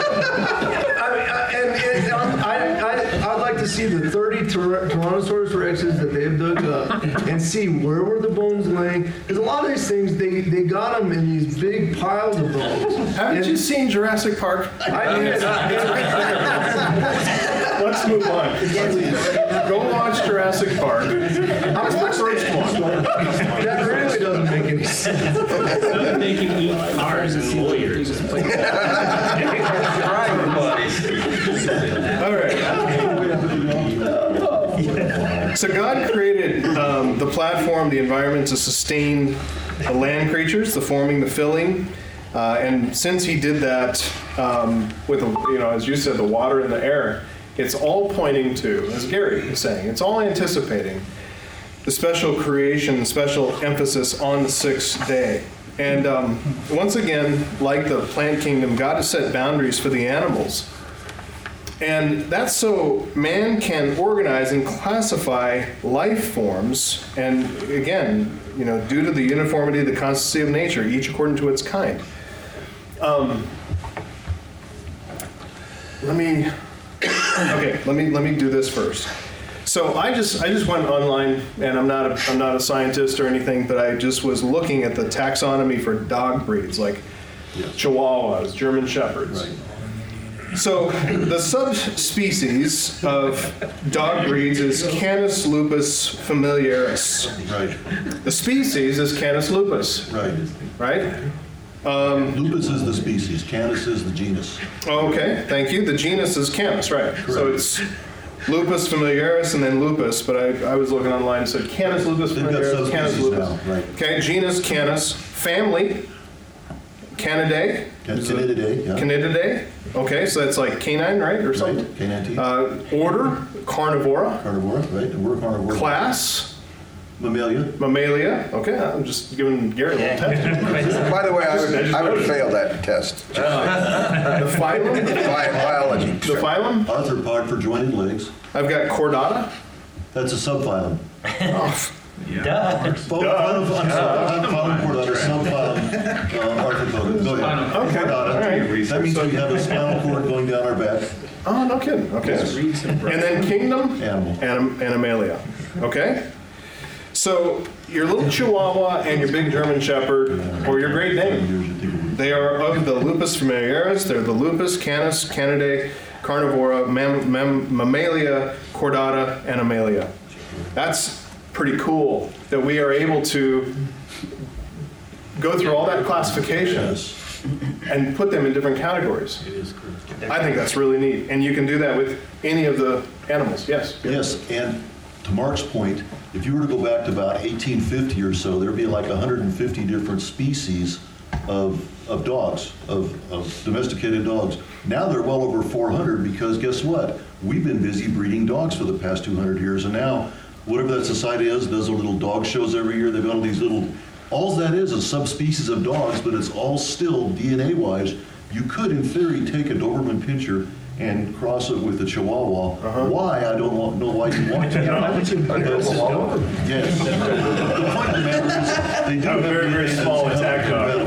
I'd like to see the 30 Tyrannosaurus Rexes that they've dug up and see where were the bones laying. Because a lot of these things, they got them in these big piles of bones. Haven't you seen Jurassic Park? I did. Let's move on. Go watch Jurassic Park. How was the first one? That really doesn't make any sense. They can eat cars and lawyers. All right. So God created the platform, the environment to sustain the land creatures, the forming, the filling. And since he did that with, as you said, the water and the air, it's all pointing to, as Gary is saying, it's all anticipating the special creation, special emphasis on the 6th day. And once again, like the plant kingdom, God has set boundaries for the animals. And that's so man can organize and classify life forms, and again, due to the uniformity, the constancy of nature, each according to its kind. Let me do this first. So I just went online, and I'm not a scientist or anything, but I just was looking at the taxonomy for dog breeds like Chihuahuas, German Shepherds. Right. So the subspecies of dog breeds is Canis lupus familiaris. Right. The species is Canis lupus. Right? Lupus is the species. Canis is the genus. Okay, thank you. The genus is Canis, right? Correct. So it's Lupus familiaris and then lupus, but I was looking online and said Canis lupus familiaris, Canis lupus. Now, right. Okay, genus Canis, family Canidae. Canidae, yeah. Canidae. Okay, so that's like canine, right, or something? Right, canine. Order, Carnivora. Carnivora, right, and we're carnivora. Class. Mammalia. Okay, I'm just giving Gary a little test. By the way, I would fail that test. The phylum? Biology. The phylum? Arthropod for jointed legs. I've got Chordata. That's a subphylum. Duh. Phylum Chordata, subphylum Arthropoda. Go ahead. Okay. Chordata. Right. That means we have a spinal cord going down our back. Oh, no kidding. Okay. Yes. And then kingdom? Animalia. Okay? So your little Chihuahua and your big German Shepherd, or your Great Dane, they are of the Lupus familiaris. They're the Lupus, Canis, Canidae, Carnivora, Mammalia, Chordata, and Animalia. That's pretty cool that we are able to go through all that classification and put them in different categories. It is cool. I think that's really neat. And you can do that with any of the animals. Yes? Yes, and to Mark's point, if you were to go back to about 1850 or so, there'd be like 150 different species of dogs, of domesticated dogs. Now they're well over 400 because guess what? We've been busy breeding dogs for the past 200 years, and now whatever that society is, does little dog shows every year. They've got all these little, all that is subspecies of dogs, but it's all still DNA-wise. You could, in theory, take a Doberman Pinscher and cross it with a Chihuahua. Why? I don't know why you want to. Yes. The point of the matter is, they do have very, very small attack dog.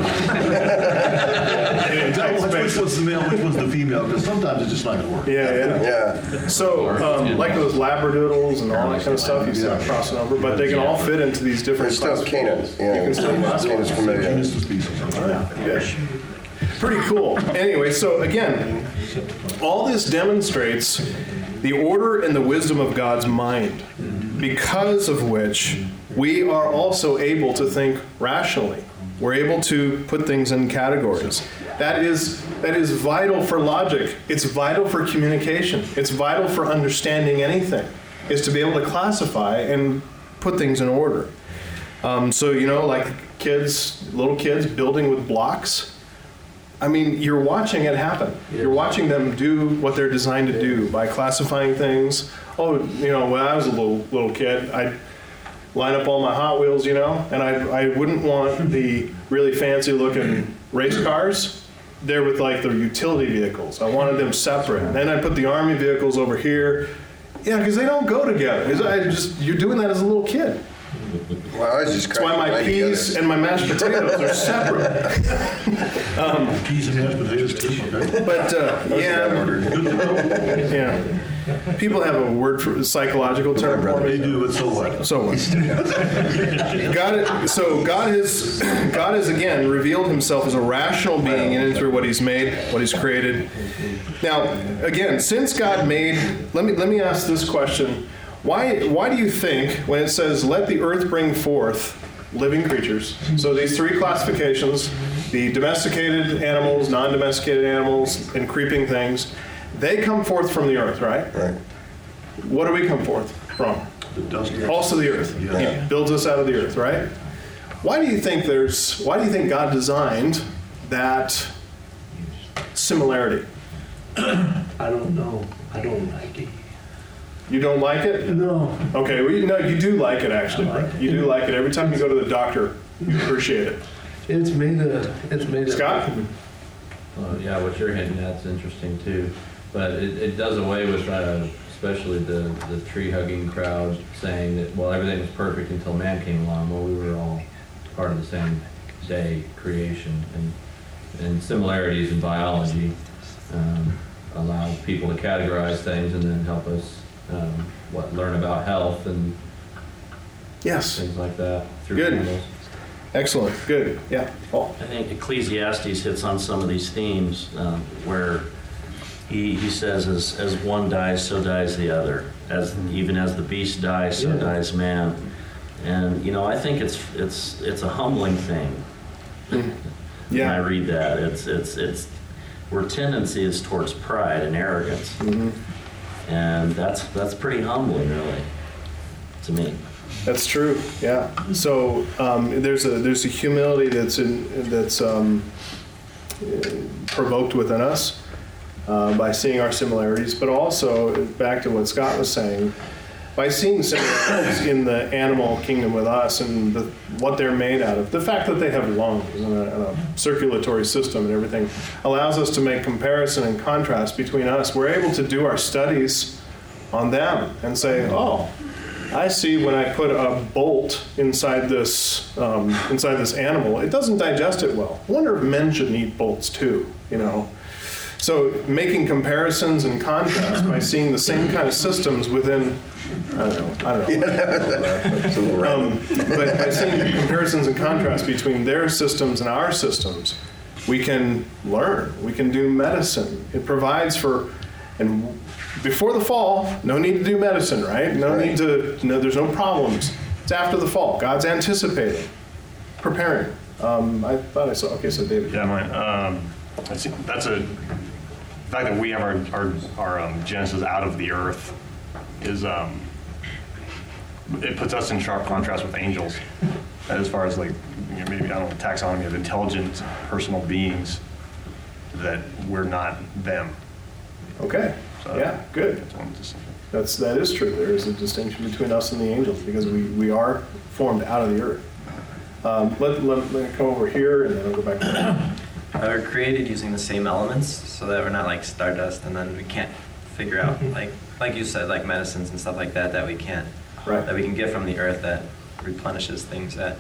Which was the male, which was the female, because sometimes it's just not going to work. Yeah. So, like those Labradoodles and all that kind of stuff, you start crossing over, but they can all fit into these different It's still canine. Yeah, You can still classify Canis familiar. Good. Pretty cool. Anyway, so again, all this demonstrates the order and the wisdom of God's mind, because of which we are also able to think rationally. We're able to put things in categories. That is vital for logic. It's vital for communication. It's vital for understanding anything, is to be able to classify and put things in order. So, like little kids building with blocks. I mean, you're watching it happen. You're watching them do what they're designed to do by classifying things. Oh, when I was a little kid, I'd line up all my Hot Wheels, and I wouldn't want the really fancy looking race cars there with like the utility vehicles. I wanted them separate. And then I put the army vehicles over here. Yeah, because they don't go together. You're doing that as a little kid. Well, I was just That's why my peas and my mashed potatoes are separate. Peas and mashed potatoes too. But yeah. People have a word for psychological term for They it. do, but so what? So what? God has again revealed himself as a rational being in and through what he's made, what he's created. Now, again, since God made, let me ask this question. Why do you think when it says, let the earth bring forth living creatures, so these three classifications, the domesticated animals, non-domesticated animals, and creeping things, they come forth from the earth, right? Right. What do we come forth from? The dust. Also the earth. Yeah. He builds us out of the earth, right? Why do you think God designed that similarity? I don't know. I don't like it. You don't like it? No. Okay, well, you do like it actually. You do like it. Every time you go to the doctor, you appreciate it. It's made a. Scott? Yeah, what you're hinting at is interesting too, but it does away with especially the tree-hugging crowd saying that, well, everything was perfect until man came along. Well, we were all part of the same day creation, and similarities in biology allow people to categorize things and then help us learn about health and things like that through Good. animals. Excellent. Good. Yeah. Paul. I think Ecclesiastes hits on some of these themes where he says, as one dies, so dies the other. Even as the beast dies, so dies man. And I think it's a humbling thing. When I read that, it's where tendency is towards pride and arrogance, and that's pretty humbling, really, to me. That's true. Yeah. So there's a humility that's provoked within us by seeing our similarities, but also back to what Scott was saying, by seeing similarities in the animal kingdom with us and what they're made out of. The fact that they have lungs and a circulatory system and everything allows us to make comparison and contrast between us. We're able to do our studies on them and say, oh, I see when I put a bolt inside this animal, it doesn't digest it well. I wonder if men should eat bolts too, So making comparisons and contrast by seeing the same kind of systems within, I don't know. But by seeing comparisons and contrast between their systems and our systems, we can learn. We can do medicine. It provides for, and before the fall, no need to do medicine, right? There's no problems. It's after the fall. God's anticipating, preparing. I thought I saw, okay, so David. Yeah, mine. That's the fact that we have our Genesis out of the earth is, it puts us in sharp contrast with angels as far as like, maybe, I don't know, taxonomy of intelligent personal beings, that we're not them. Okay, So, yeah, good. That is true. There is a distinction between us and the angels because we are formed out of the earth. Let me come over here and then I'll go back to that. We're created using the same elements so that we're not like stardust and then we can't figure out, like you said, like medicines and stuff like that we can't, that we can get from the earth that replenishes things that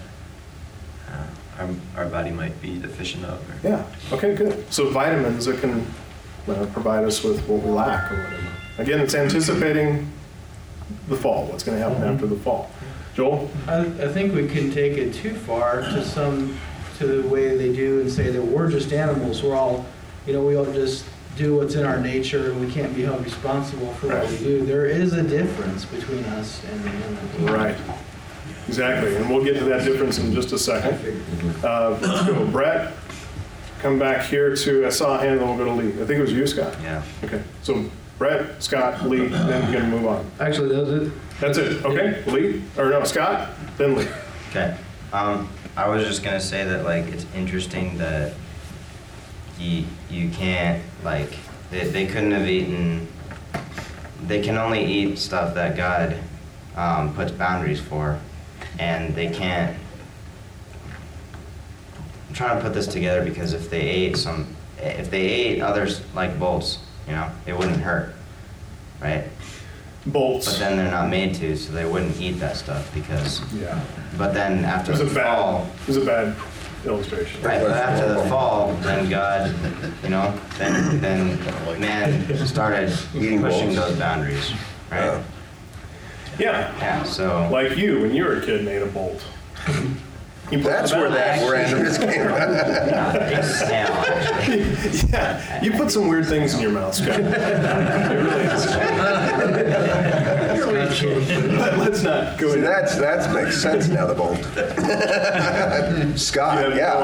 our body might be deficient of. Yeah, okay, good. So vitamins that can provide us with what we lack or whatever. Again, it's anticipating the fall, what's going to happen after the fall. Joel? I think we can take it too far to the way they do and say that we're just animals. We're all, we all just do what's in our nature and we can't be held responsible for what we do. There is a difference between us and the animals. Right. Exactly, and we'll get to that difference in just a second. Let's go. Brett, come back here to, I saw a hand, then we'll go to Lee. I think it was you, Scott. Yeah. Okay, so Brett, Scott, Lee, then we're going to move on. Actually, that was it. That's it, okay. Lee, or no, Scott, then Lee. Okay. I was just gonna say that like it's interesting that you can't like they couldn't have eaten. They can only eat stuff that God puts boundaries for, and they can't. I'm trying to put this together because if they ate others like bolts, it wouldn't hurt, right? Bolts. But then they're not made to, so they wouldn't eat that stuff because. Yeah. But then after the fall. It was a bad illustration. Right, but after the fall, then God, then man started pushing those boundaries, right? Yeah. Yeah. So. Like you, when you were a kid, made a bolt. That's where that randomness came from. Yeah, you put some weird things in your mouth, Scott. Let's not go into that. That makes sense now, the bolt. Scott, you have no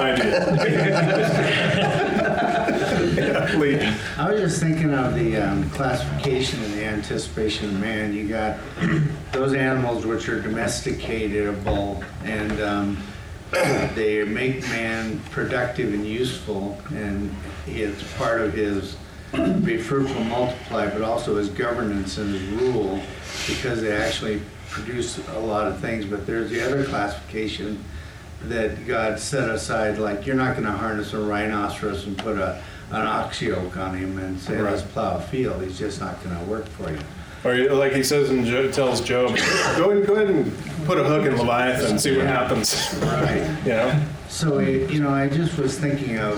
idea. I was just thinking of the classification and the anticipation of man. You got those animals which are domesticatable and they make man productive and useful, and it's part of his be fruitful, multiply, but also his governance and his rule, because they actually produce a lot of things. But there's the other classification that God set aside, like you're not going to harness a rhinoceros and put an ox yoke on him and say, let's plow a field. He's just not going to work for you. Or like he says tells Job, go ahead and put a hook in Leviathan and see what happens. Right. So, I just was thinking of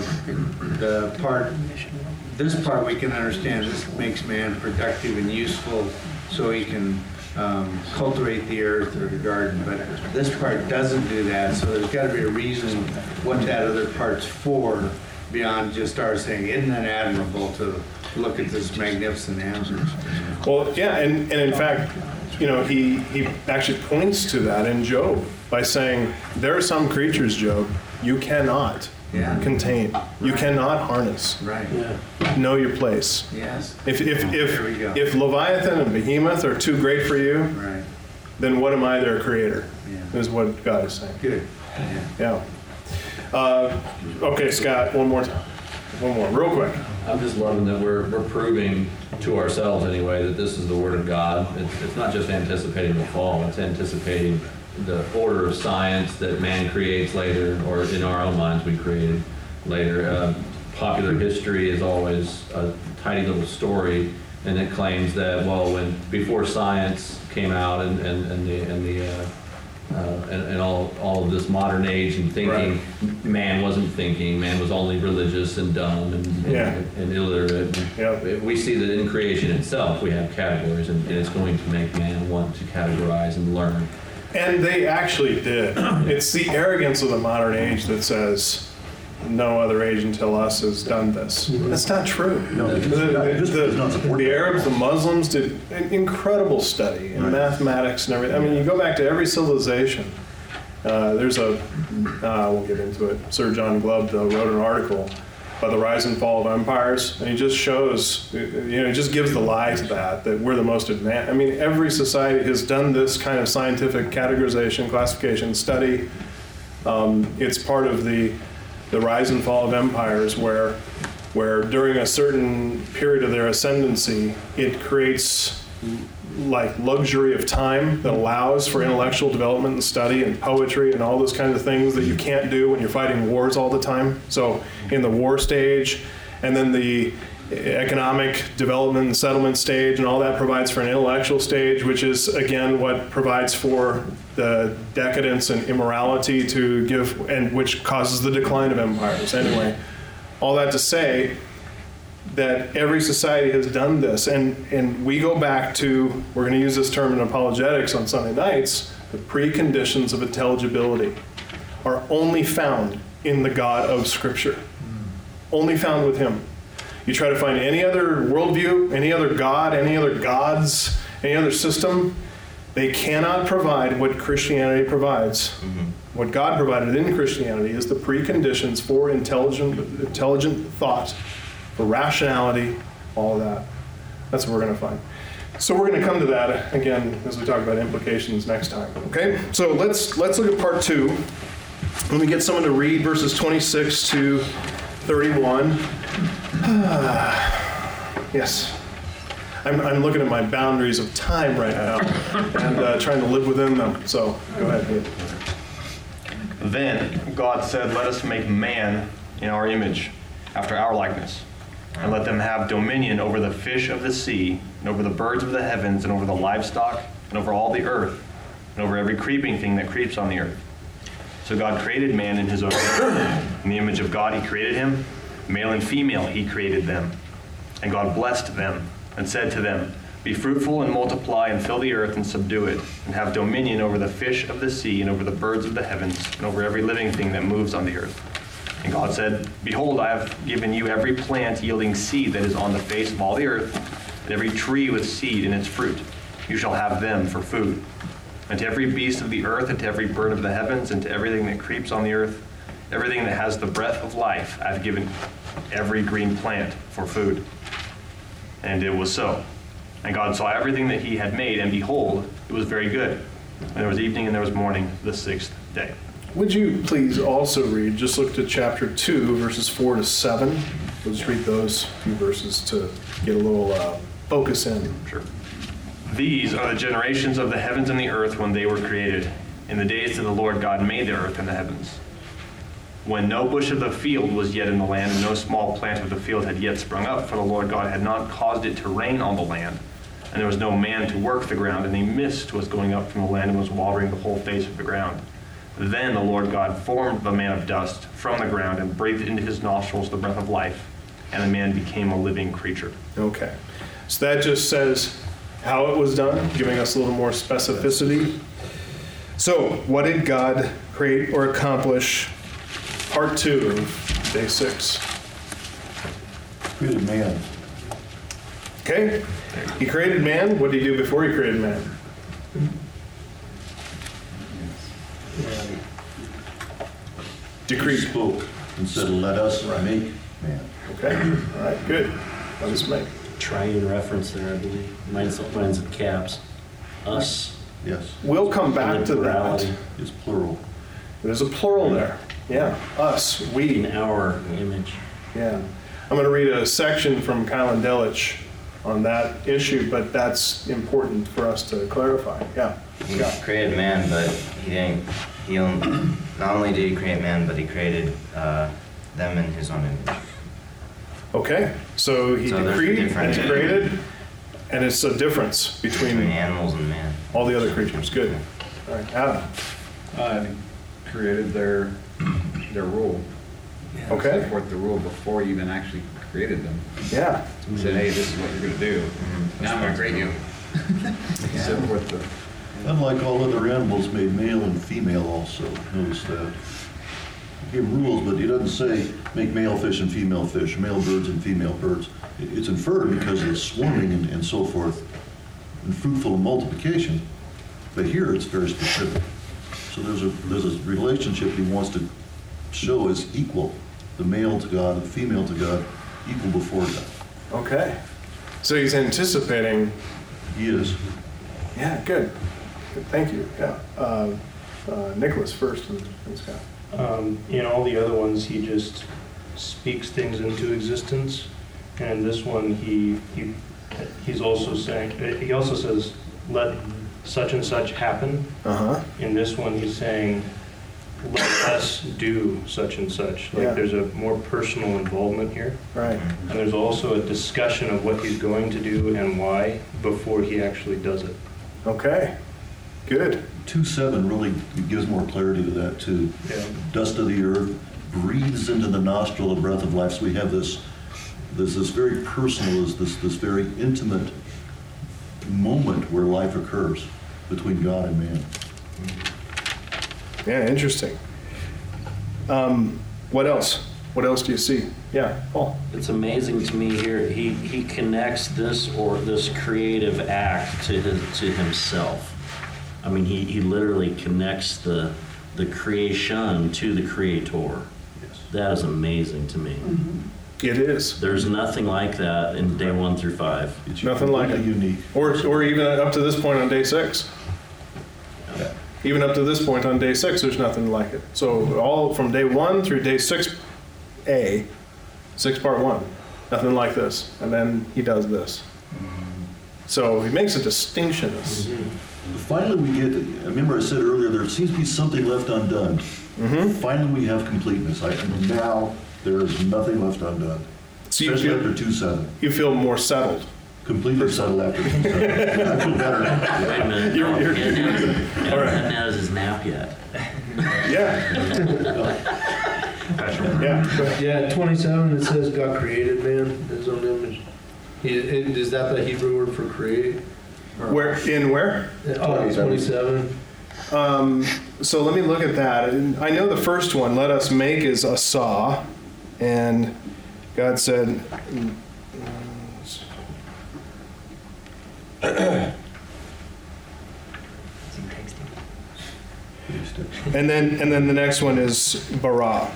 this part we can understand. This makes man productive and useful so he can cultivate the earth or the garden. But this part doesn't do that. So there's got to be a reason what that other part's for beyond just our saying, isn't that admirable to look at this magnificent animal? Well, yeah, and in fact, he actually points to that in Job by saying, there are some creatures, Job, you cannot contain. You cannot harness. Right. Yeah. Know your place. Yes. If Leviathan and Behemoth are too great for you, then what am I, their creator? Yeah. Is what God is saying. Good. Yeah. Okay, Scott, one more time. One more, real quick. I'm just loving that we're proving to ourselves anyway that this is the Word of God. It's not just anticipating the fall, it's anticipating the order of science that man creates later, or in our own minds we created later. Popular history is always a tiny little story, and it claims that, before science came out and all of this modern age and thinking, man wasn't thinking, man was only religious and dumb and illiterate. We see that in creation itself we have categories, and it's going to make man want to categorize and learn. And they actually did. It's the arrogance of the modern age that says, no other age until us has done this. That's not true. The Arabs, the Muslims did an incredible study in mathematics and everything. I mean, you go back to every civilization, There's a, I won't get into it, Sir John Glubb wrote an article by the rise and fall of empires, and he just shows, he just gives the lie to that we're the most advanced. I mean, every society has done this kind of scientific categorization, classification, study. It's part of the rise and fall of empires where during a certain period of their ascendancy, it creates like luxury of time that allows for intellectual development and study and poetry and all those kinds of things that you can't do when you're fighting wars all the time. So in the war stage, and then the economic development and settlement stage and all that provides for an intellectual stage, which is again what provides for the decadence and immorality to give, and which causes the decline of empires. Anyway, all that to say that every society has done this, and we go back to, we're going to use this term in apologetics on Sunday nights, the preconditions of intelligibility are only found in the God of Scripture. Only found with Him. You try to find any other worldview, any other God, any other gods, any other system, they cannot provide what Christianity provides. What God provided in Christianity is the preconditions for intelligent thought, for rationality, all of that. That's what we're going to find. So we're going to come to that again as we talk about implications next time. Okay? So let's look at part 2. Let me get someone to read verses 26 to 31. Yes. I'm looking at my boundaries of time right now and trying to live within them. So go ahead. Then God said, "Let us make man in our image, after our likeness, and let them have dominion over the fish of the sea, and over the birds of the heavens, and over the livestock, and over all the earth, and over every creeping thing that creeps on the earth." So God created man in his own image. In the image of God He created him. Male and female He created them. And God blessed them and said to them, "Be fruitful and multiply and fill the earth and subdue it, and have dominion over the fish of the sea and over the birds of the heavens and over every living thing that moves on the earth." And God said, "Behold, I have given you every plant yielding seed that is on the face of all the earth, and every tree with seed in its fruit. You shall have them for food. And to every beast of the earth, and to every bird of the heavens, and to everything that creeps on the earth, everything that has the breath of life, I have given every green plant for food." And it was so. And God saw everything that He had made, and behold, it was very good. And there was evening and there was morning, the 6th day. Would you please also read, just look to chapter 2, verses 4 to 7. We'll just read those few verses to get a little focus in. Sure. These are the generations of the heavens and the earth when they were created, in the days that the Lord God made the earth and the heavens. When no bush of the field was yet in the land, and no small plant of the field had yet sprung up, for the Lord God had not caused it to rain on the land, and there was no man to work the ground, and a mist was going up from the land and was watering the whole face of the ground. Then the Lord God formed the man of dust from the ground and breathed into his nostrils the breath of life, and the man became a living creature. Okay. So that just says how it was done, giving us a little more specificity. So what did God create or accomplish? Part 2 of day 6. Created man. Okay. He created man. What did He do before He created man? Decree. He spoke and said, "Let us make man." Okay. All right. Good. Let us make. Triune reference there, I believe. Mine's in caps. Us. Yes. We'll come back to that. It's plural. There's a plural there. Yeah. Us. We. In our image. Yeah. I'm going to read a section from Kylan Delich on that issue, but that's important for us to clarify. Yeah. He created man, but not only did He create man, but He created them in His own image. Okay, so He decreed and He created, and it's a difference between animals and man. All the other creatures. Good. All right, Adam. Created their rule. Okay. Set forth the rule before you even actually created them. Yeah. He said, "Hey, this is what you're going to do. Now I'm going to create you." Set forth the. Unlike all other animals, made male and female also. Notice that. He gave rules, but He doesn't say make male fish and female fish, male birds and female birds. It's inferred because of swarming and so forth, and fruitful multiplication. But here it's very specific. So there's a relationship he wants to show as equal, the male to God, the female to God, equal before God. Okay. So he's anticipating. He is. Yeah, good. Thank you. Yeah. Nicholas first and Scott. In all the other ones, he just speaks things into existence, and this one he's also saying, he also says, let such and such happen. In this one, he's saying, let us do such and such. Like there's a more personal involvement here. Right. And there's also a discussion of what he's going to do and why before he actually does it. Okay. Good. 2:7 really gives more clarity to that too. Yeah. Dust of the earth breathes into the nostril the breath of life. So we have this very personal, this very intimate moment where life occurs between God and man. Yeah, interesting. What else? What else do you see? Yeah, Paul. It's amazing to me here. He connects this creative act to himself. I mean, he literally connects the creation to the creator. Yes. That is amazing to me. Mm-hmm. It is. There's nothing like that in day 1 through 5. It's nothing like it. Unique. Or even up to this point on day 6. Yeah. Even up to this point on day 6, there's nothing like it. So all from day 1 through day 6A, 6 part 1, nothing like this. And then he does this. So he makes a distinction. Finally we get, I remember I said earlier, there seems to be something left undone. Finally we have completeness. Now there is nothing left undone. So you especially feel, after 2:7. You feel more settled. Completely settled after 2:7. I feel better now. Wait a minute. He hasn't had his nap yet. Yeah, 27, it says God created man in his own image. Is that the Hebrew word for create? Where? 27. So let me look at that. I know the first one, let us make, is a saw. And God said, and then the next one is bara.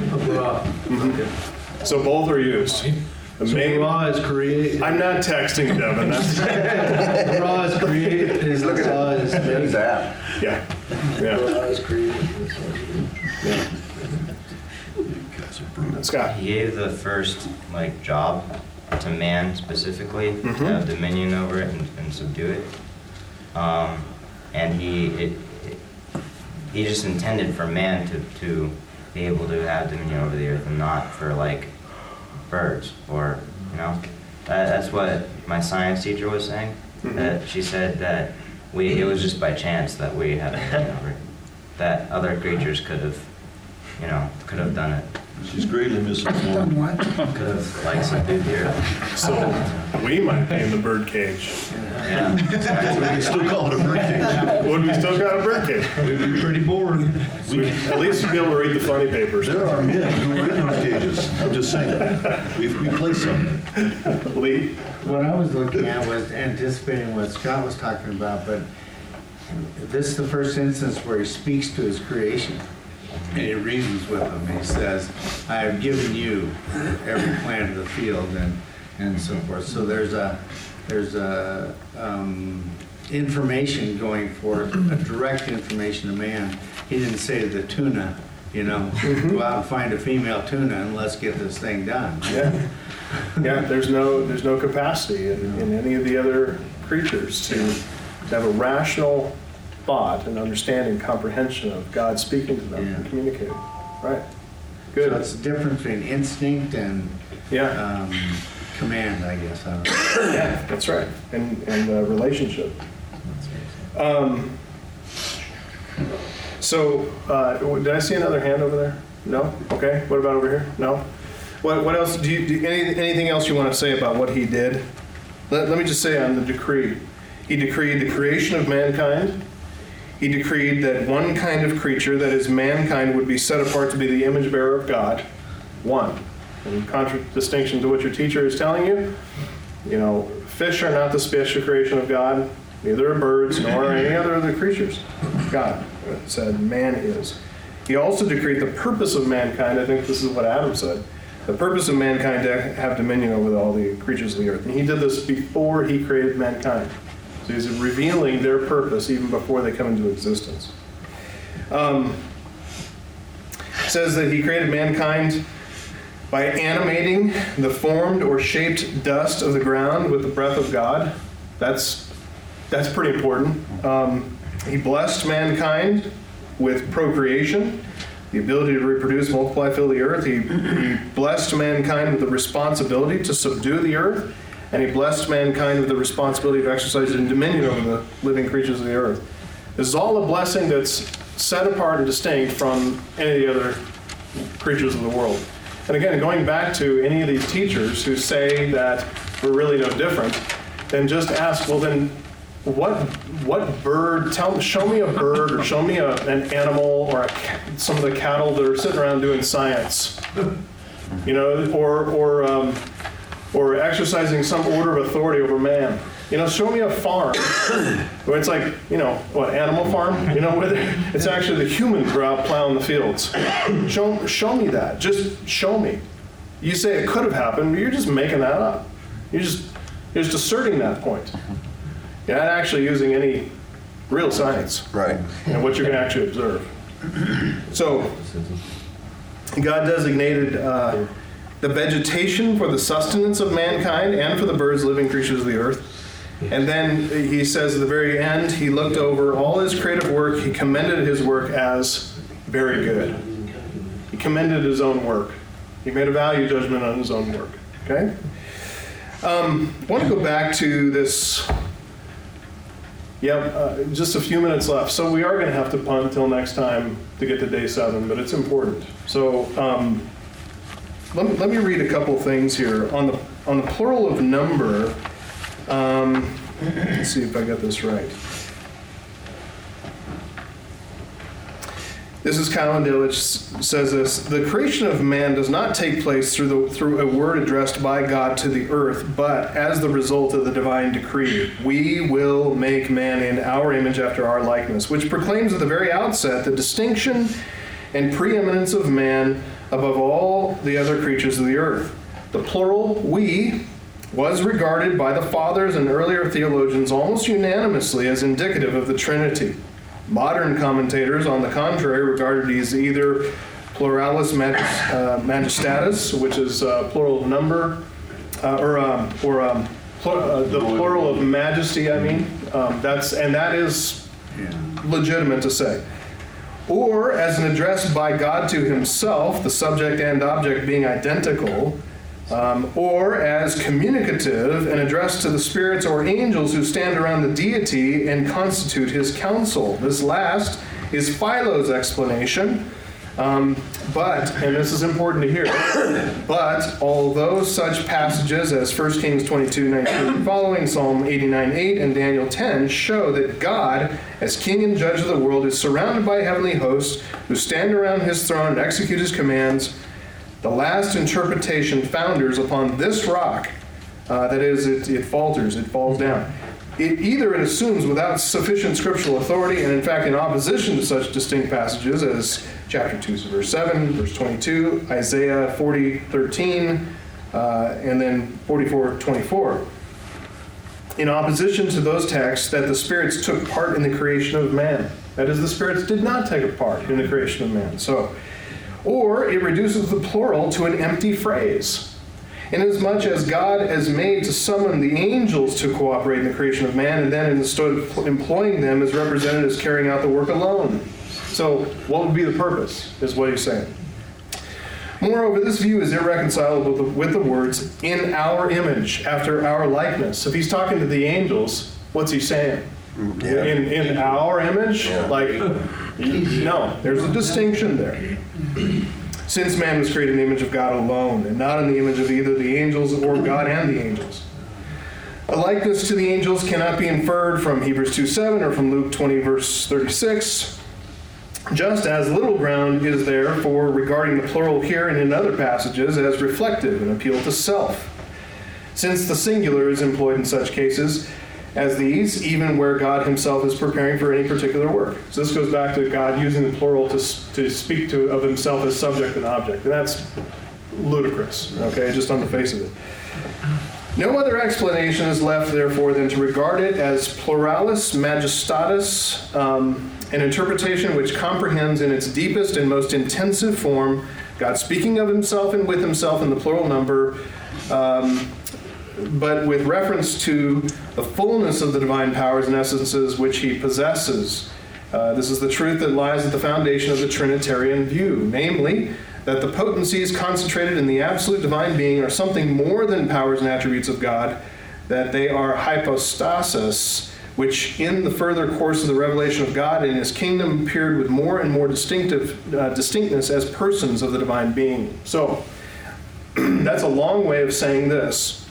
So both are used. So bara is create. I'm not texting Devin. Bara is create. Is saw is make. Yeah. Bara is create. Yeah. Scott. He gave the first job to man specifically to have dominion over it and subdue it. And he just intended for man to be able to have dominion over the earth and not for birds or that's what my science teacher was saying. That she said that it was just by chance that we had dominion over it. That other creatures could have done it. She's greatly misinformed. Could have subdued the earth. So we might be in the bird cage. Yeah. We still call it a bird cage. Would we still got a bird cage? We'd be pretty bored. At least you'd be able to read the funny papers. There are men who are in those cages. I'm just saying. We play some. Lee? What I was looking at was anticipating what Scott was talking about, but this is the first instance where he speaks to his creation. And he reasons with them. He says, I have given you every plant of the field and so forth. So there's a information going forth, a direct information to man. He didn't say to the tuna, go out and find a female tuna and let's get this thing done. Yeah. Yeah, there's no capacity in any of the other creatures to have a rational thought and understanding, comprehension of God speaking to them and communicating. Right. Good. So it's the difference between instinct and command, I guess. I don't know. Yeah, that's right. And relationship. So, did I see another hand over there? No? Okay. What about over here? No? What else? Do anything else you want to say about what he did? Let me just say on the decree. He decreed the creation of mankind. He decreed that one kind of creature, that is mankind, would be set apart to be the image bearer of God. One. In contradistinction to what your teacher is telling you, fish are not the special creation of God, neither are birds, nor are any other of the creatures. God. said man is. He also decreed the purpose of mankind. I think this is what Adam said. The purpose of mankind to have dominion over all the creatures of the earth. And he did this before he created mankind. So he's revealing their purpose even before they come into existence. It says that he created mankind by animating the formed or shaped dust of the ground with the breath of God. That's pretty important. He blessed mankind with procreation, the ability to reproduce, multiply, fill the earth. He blessed mankind with the responsibility to subdue the earth, and he blessed mankind with the responsibility of exercising dominion over the living creatures of the earth. This is all a blessing that's set apart and distinct from any of the other creatures of the world. And again, going back to any of these teachers who say that we're really no different, then just ask, well then, what bird, show me a bird or show me an animal or some of the cattle that are sitting around doing science, or exercising some order of authority over man. Show me a farm where it's like, Animal Farm? It's actually the humans who are out plowing the fields. Show me that. Just show me. You say it could have happened, but you're just making that up. You're just asserting that point. You're not actually using any real science. Right. And what you're going to actually observe. So, God designated the vegetation for the sustenance of mankind and for the birds, living creatures of the earth. And then he says at the very end, he looked over all his creative work. He commended his work as very good. He commended his own work. He made a value judgment on his own work. Okay? I want to go back to this. Just a few minutes left. So we are going to have to punt until next time to get to day 7, but it's important. So let me read a couple things here on the plural of number. Let's see if I got this right. This is Kyle Dilich says this: the creation of man does not take place through a word addressed by God to the earth, but as the result of the divine decree. We will make man in our image after our likeness, which proclaims at the very outset the distinction and preeminence of man above all the other creatures of the earth. The plural, we, was regarded by the fathers and earlier theologians almost unanimously as indicative of the Trinity. Modern commentators, on the contrary, regarded it as either pluralis majestatis, which is plural of number, the plural of majesty. That is legitimate to say. Or as an address by God to himself, the subject and object being identical, or as communicative and addressed to the spirits or angels who stand around the deity and constitute his council. This last is Philo's explanation, but, and this is important to hear, but although such passages as 1 Kings 22:19 following, Psalm 89:8, and Daniel 10 show that God, as king and judge of the world, is surrounded by heavenly hosts who stand around his throne and execute his commands, the last interpretation founders upon this rock, that is, it falters, it falls down. It assumes without sufficient scriptural authority, and in fact in opposition to such distinct passages as chapter 2, verse 7, verse 22, Isaiah 40:13, and then 44:24. In opposition to those texts that the spirits took part in the creation of man. That is, the spirits did not take a part in the creation of man. Or it reduces the plural to an empty phrase. Inasmuch as God is made to summon the angels to cooperate in the creation of man, and then instead of employing them is represented as carrying out the work alone. So what would be the purpose, is what he's saying. Moreover, this view is irreconcilable with the words, in our image, after our likeness. If he's talking to the angels, what's he saying? Yeah. In our image? Yeah. No, there's a distinction there. Since man was created in the image of God alone, and not in the image of either the angels or God and the angels. A likeness to the angels cannot be inferred from Hebrews 2:7 or from Luke 20, verse 36. Just as little ground is there for regarding the plural here and in other passages as reflective and appeal to self. Since the singular is employed in such cases, as these, even where God himself is preparing for any particular work. So this goes back to God using the plural to speak of himself as subject and object. And that's ludicrous, okay, just on the face of it. No other explanation is left, therefore, than to regard it as pluralis majestatis, an interpretation which comprehends in its deepest and most intensive form God speaking of himself and with himself in the plural number, but with reference to the fullness of the divine powers and essences which he possesses. This is the truth that lies at the foundation of the Trinitarian view, namely, that the potencies concentrated in the absolute divine being are something more than powers and attributes of God, that they are hypostasis, which in the further course of the revelation of God in his kingdom appeared with more and more distinctness as persons of the divine being. So, that's a long way of saying this,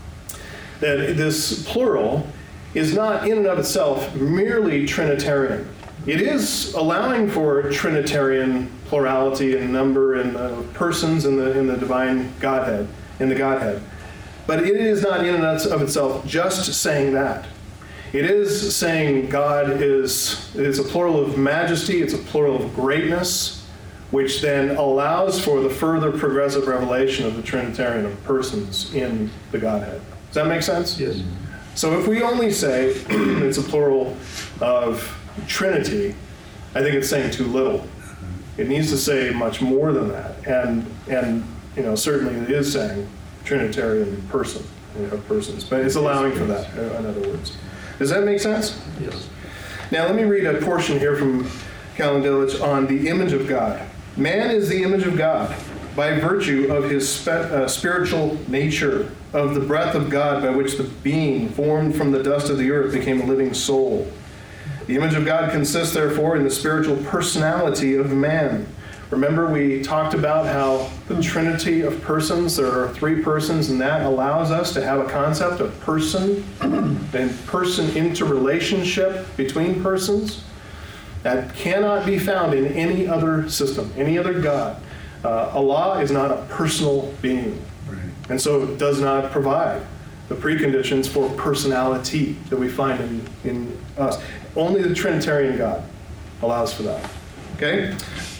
that this plural is not in and of itself merely Trinitarian. It is allowing for Trinitarian plurality in number and persons in the divine Godhead, in the Godhead. But it is not in and of itself just saying that. It is saying God is a plural of majesty, it's a plural of greatness, which then allows for the further progressive revelation of the Trinitarian of persons in the Godhead. Does that make sense? Yes. So if we only say it's a plural of Trinity, I think it's saying too little. It needs to say much more than that, and certainly it is saying Trinitarian person, of persons, but it's allowing for that. In other words, does that make sense? Yes. Now let me read a portion here from Calvin Delitzsch on the image of God. Man is the image of God by virtue of his spiritual nature, of the breath of God by which the being formed from the dust of the earth became a living soul. The image of God consists, therefore, in the spiritual personality of man. Remember, we talked about how the Trinity of persons, there are three persons, and that allows us to have a concept of person and person interrelationship between persons. That cannot be found in any other system, any other God. Allah is not a personal being, and so it does not provide the preconditions for personality that we find in us. Only the Trinitarian God allows for that. Okay?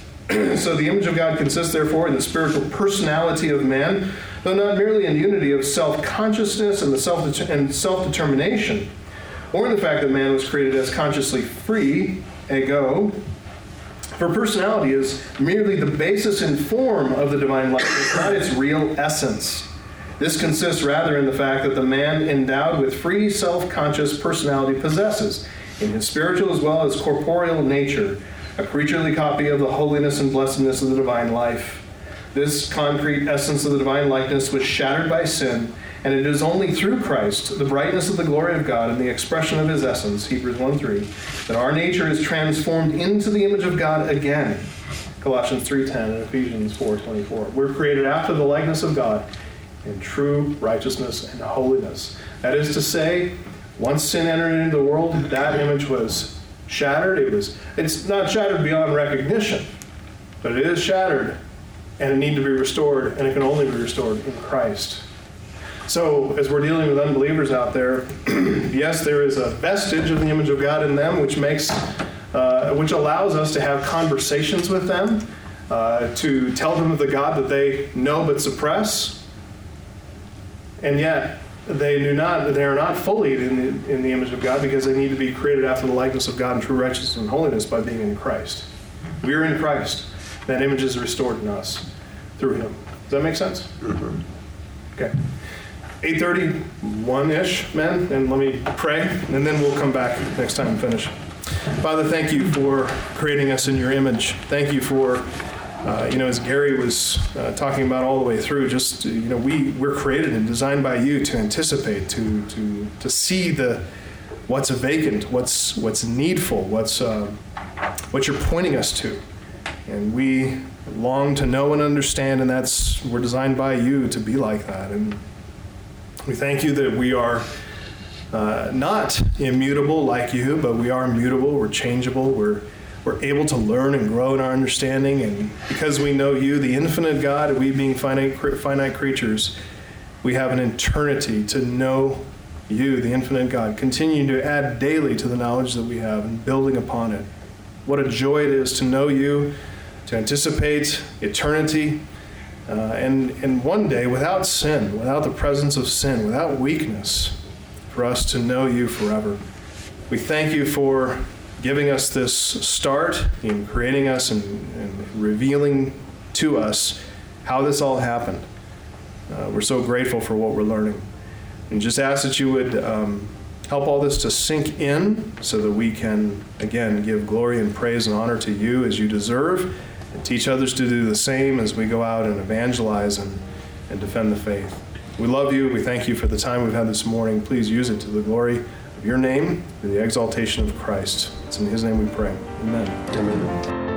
So the image of God consists, therefore, in the spiritual personality of man, though not merely in unity of self-consciousness and self-determination, or in the fact that man was created as consciously free, ego. For personality is merely the basis and form of the divine life, it's not its real essence. This consists rather in the fact that the man endowed with free, self-conscious personality possesses, in his spiritual as well as corporeal nature, a creaturely copy of the holiness and blessedness of the divine life. This concrete essence of the divine likeness was shattered by sin, and it is only through Christ, the brightness of the glory of God and the expression of his essence, Hebrews 1:3, that our nature is transformed into the image of God again, Colossians 3:10 and Ephesians 4:24. We're created after the likeness of God in true righteousness and holiness. That is to say, once sin entered into the world, that image was shattered. It's not shattered beyond recognition, but it is shattered, and it needs to be restored, and it can only be restored in Christ. So, as we're dealing with unbelievers out there, yes, there is a vestige of the image of God in them, which allows us to have conversations with them, to tell them of the God that they know but suppress, and yet they are not fully in the image of God because they need to be created after the likeness of God in true righteousness and holiness by being in Christ. We are in Christ. That image is restored in us through him. Does that make sense? Mm-hmm. Okay. 8:31-ish, men, and let me pray, and then we'll come back next time and finish. Father, thank you for creating us in your image. Thank you for, as Gary was talking about all the way through, just, we're created and designed by you to anticipate, to see what's vacant, what's needful, what you're pointing us to. And we long to know and understand, and we're designed by you to be like that. And we thank you that we are not immutable like you, but we are mutable, we're changeable, we're able to learn and grow in our understanding. And because we know you, the infinite God, we being finite creatures, we have an eternity to know you, the infinite God, continue to add daily to the knowledge that we have and building upon it. What a joy it is to know you, to anticipate eternity, and one day without sin, without the presence of sin, without weakness, for us to know you forever. We thank you for giving us this start in creating us and revealing to us how this all happened. We're so grateful for what we're learning. And just ask that you would help all this to sink in so that we can, again, give glory and praise and honor to you as you deserve, and teach others to do the same as we go out and evangelize and defend the faith. We love you. We thank you for the time we've had this morning. Please use it to the glory of your name and the exaltation of Christ. It's in his name we pray. Amen. Amen.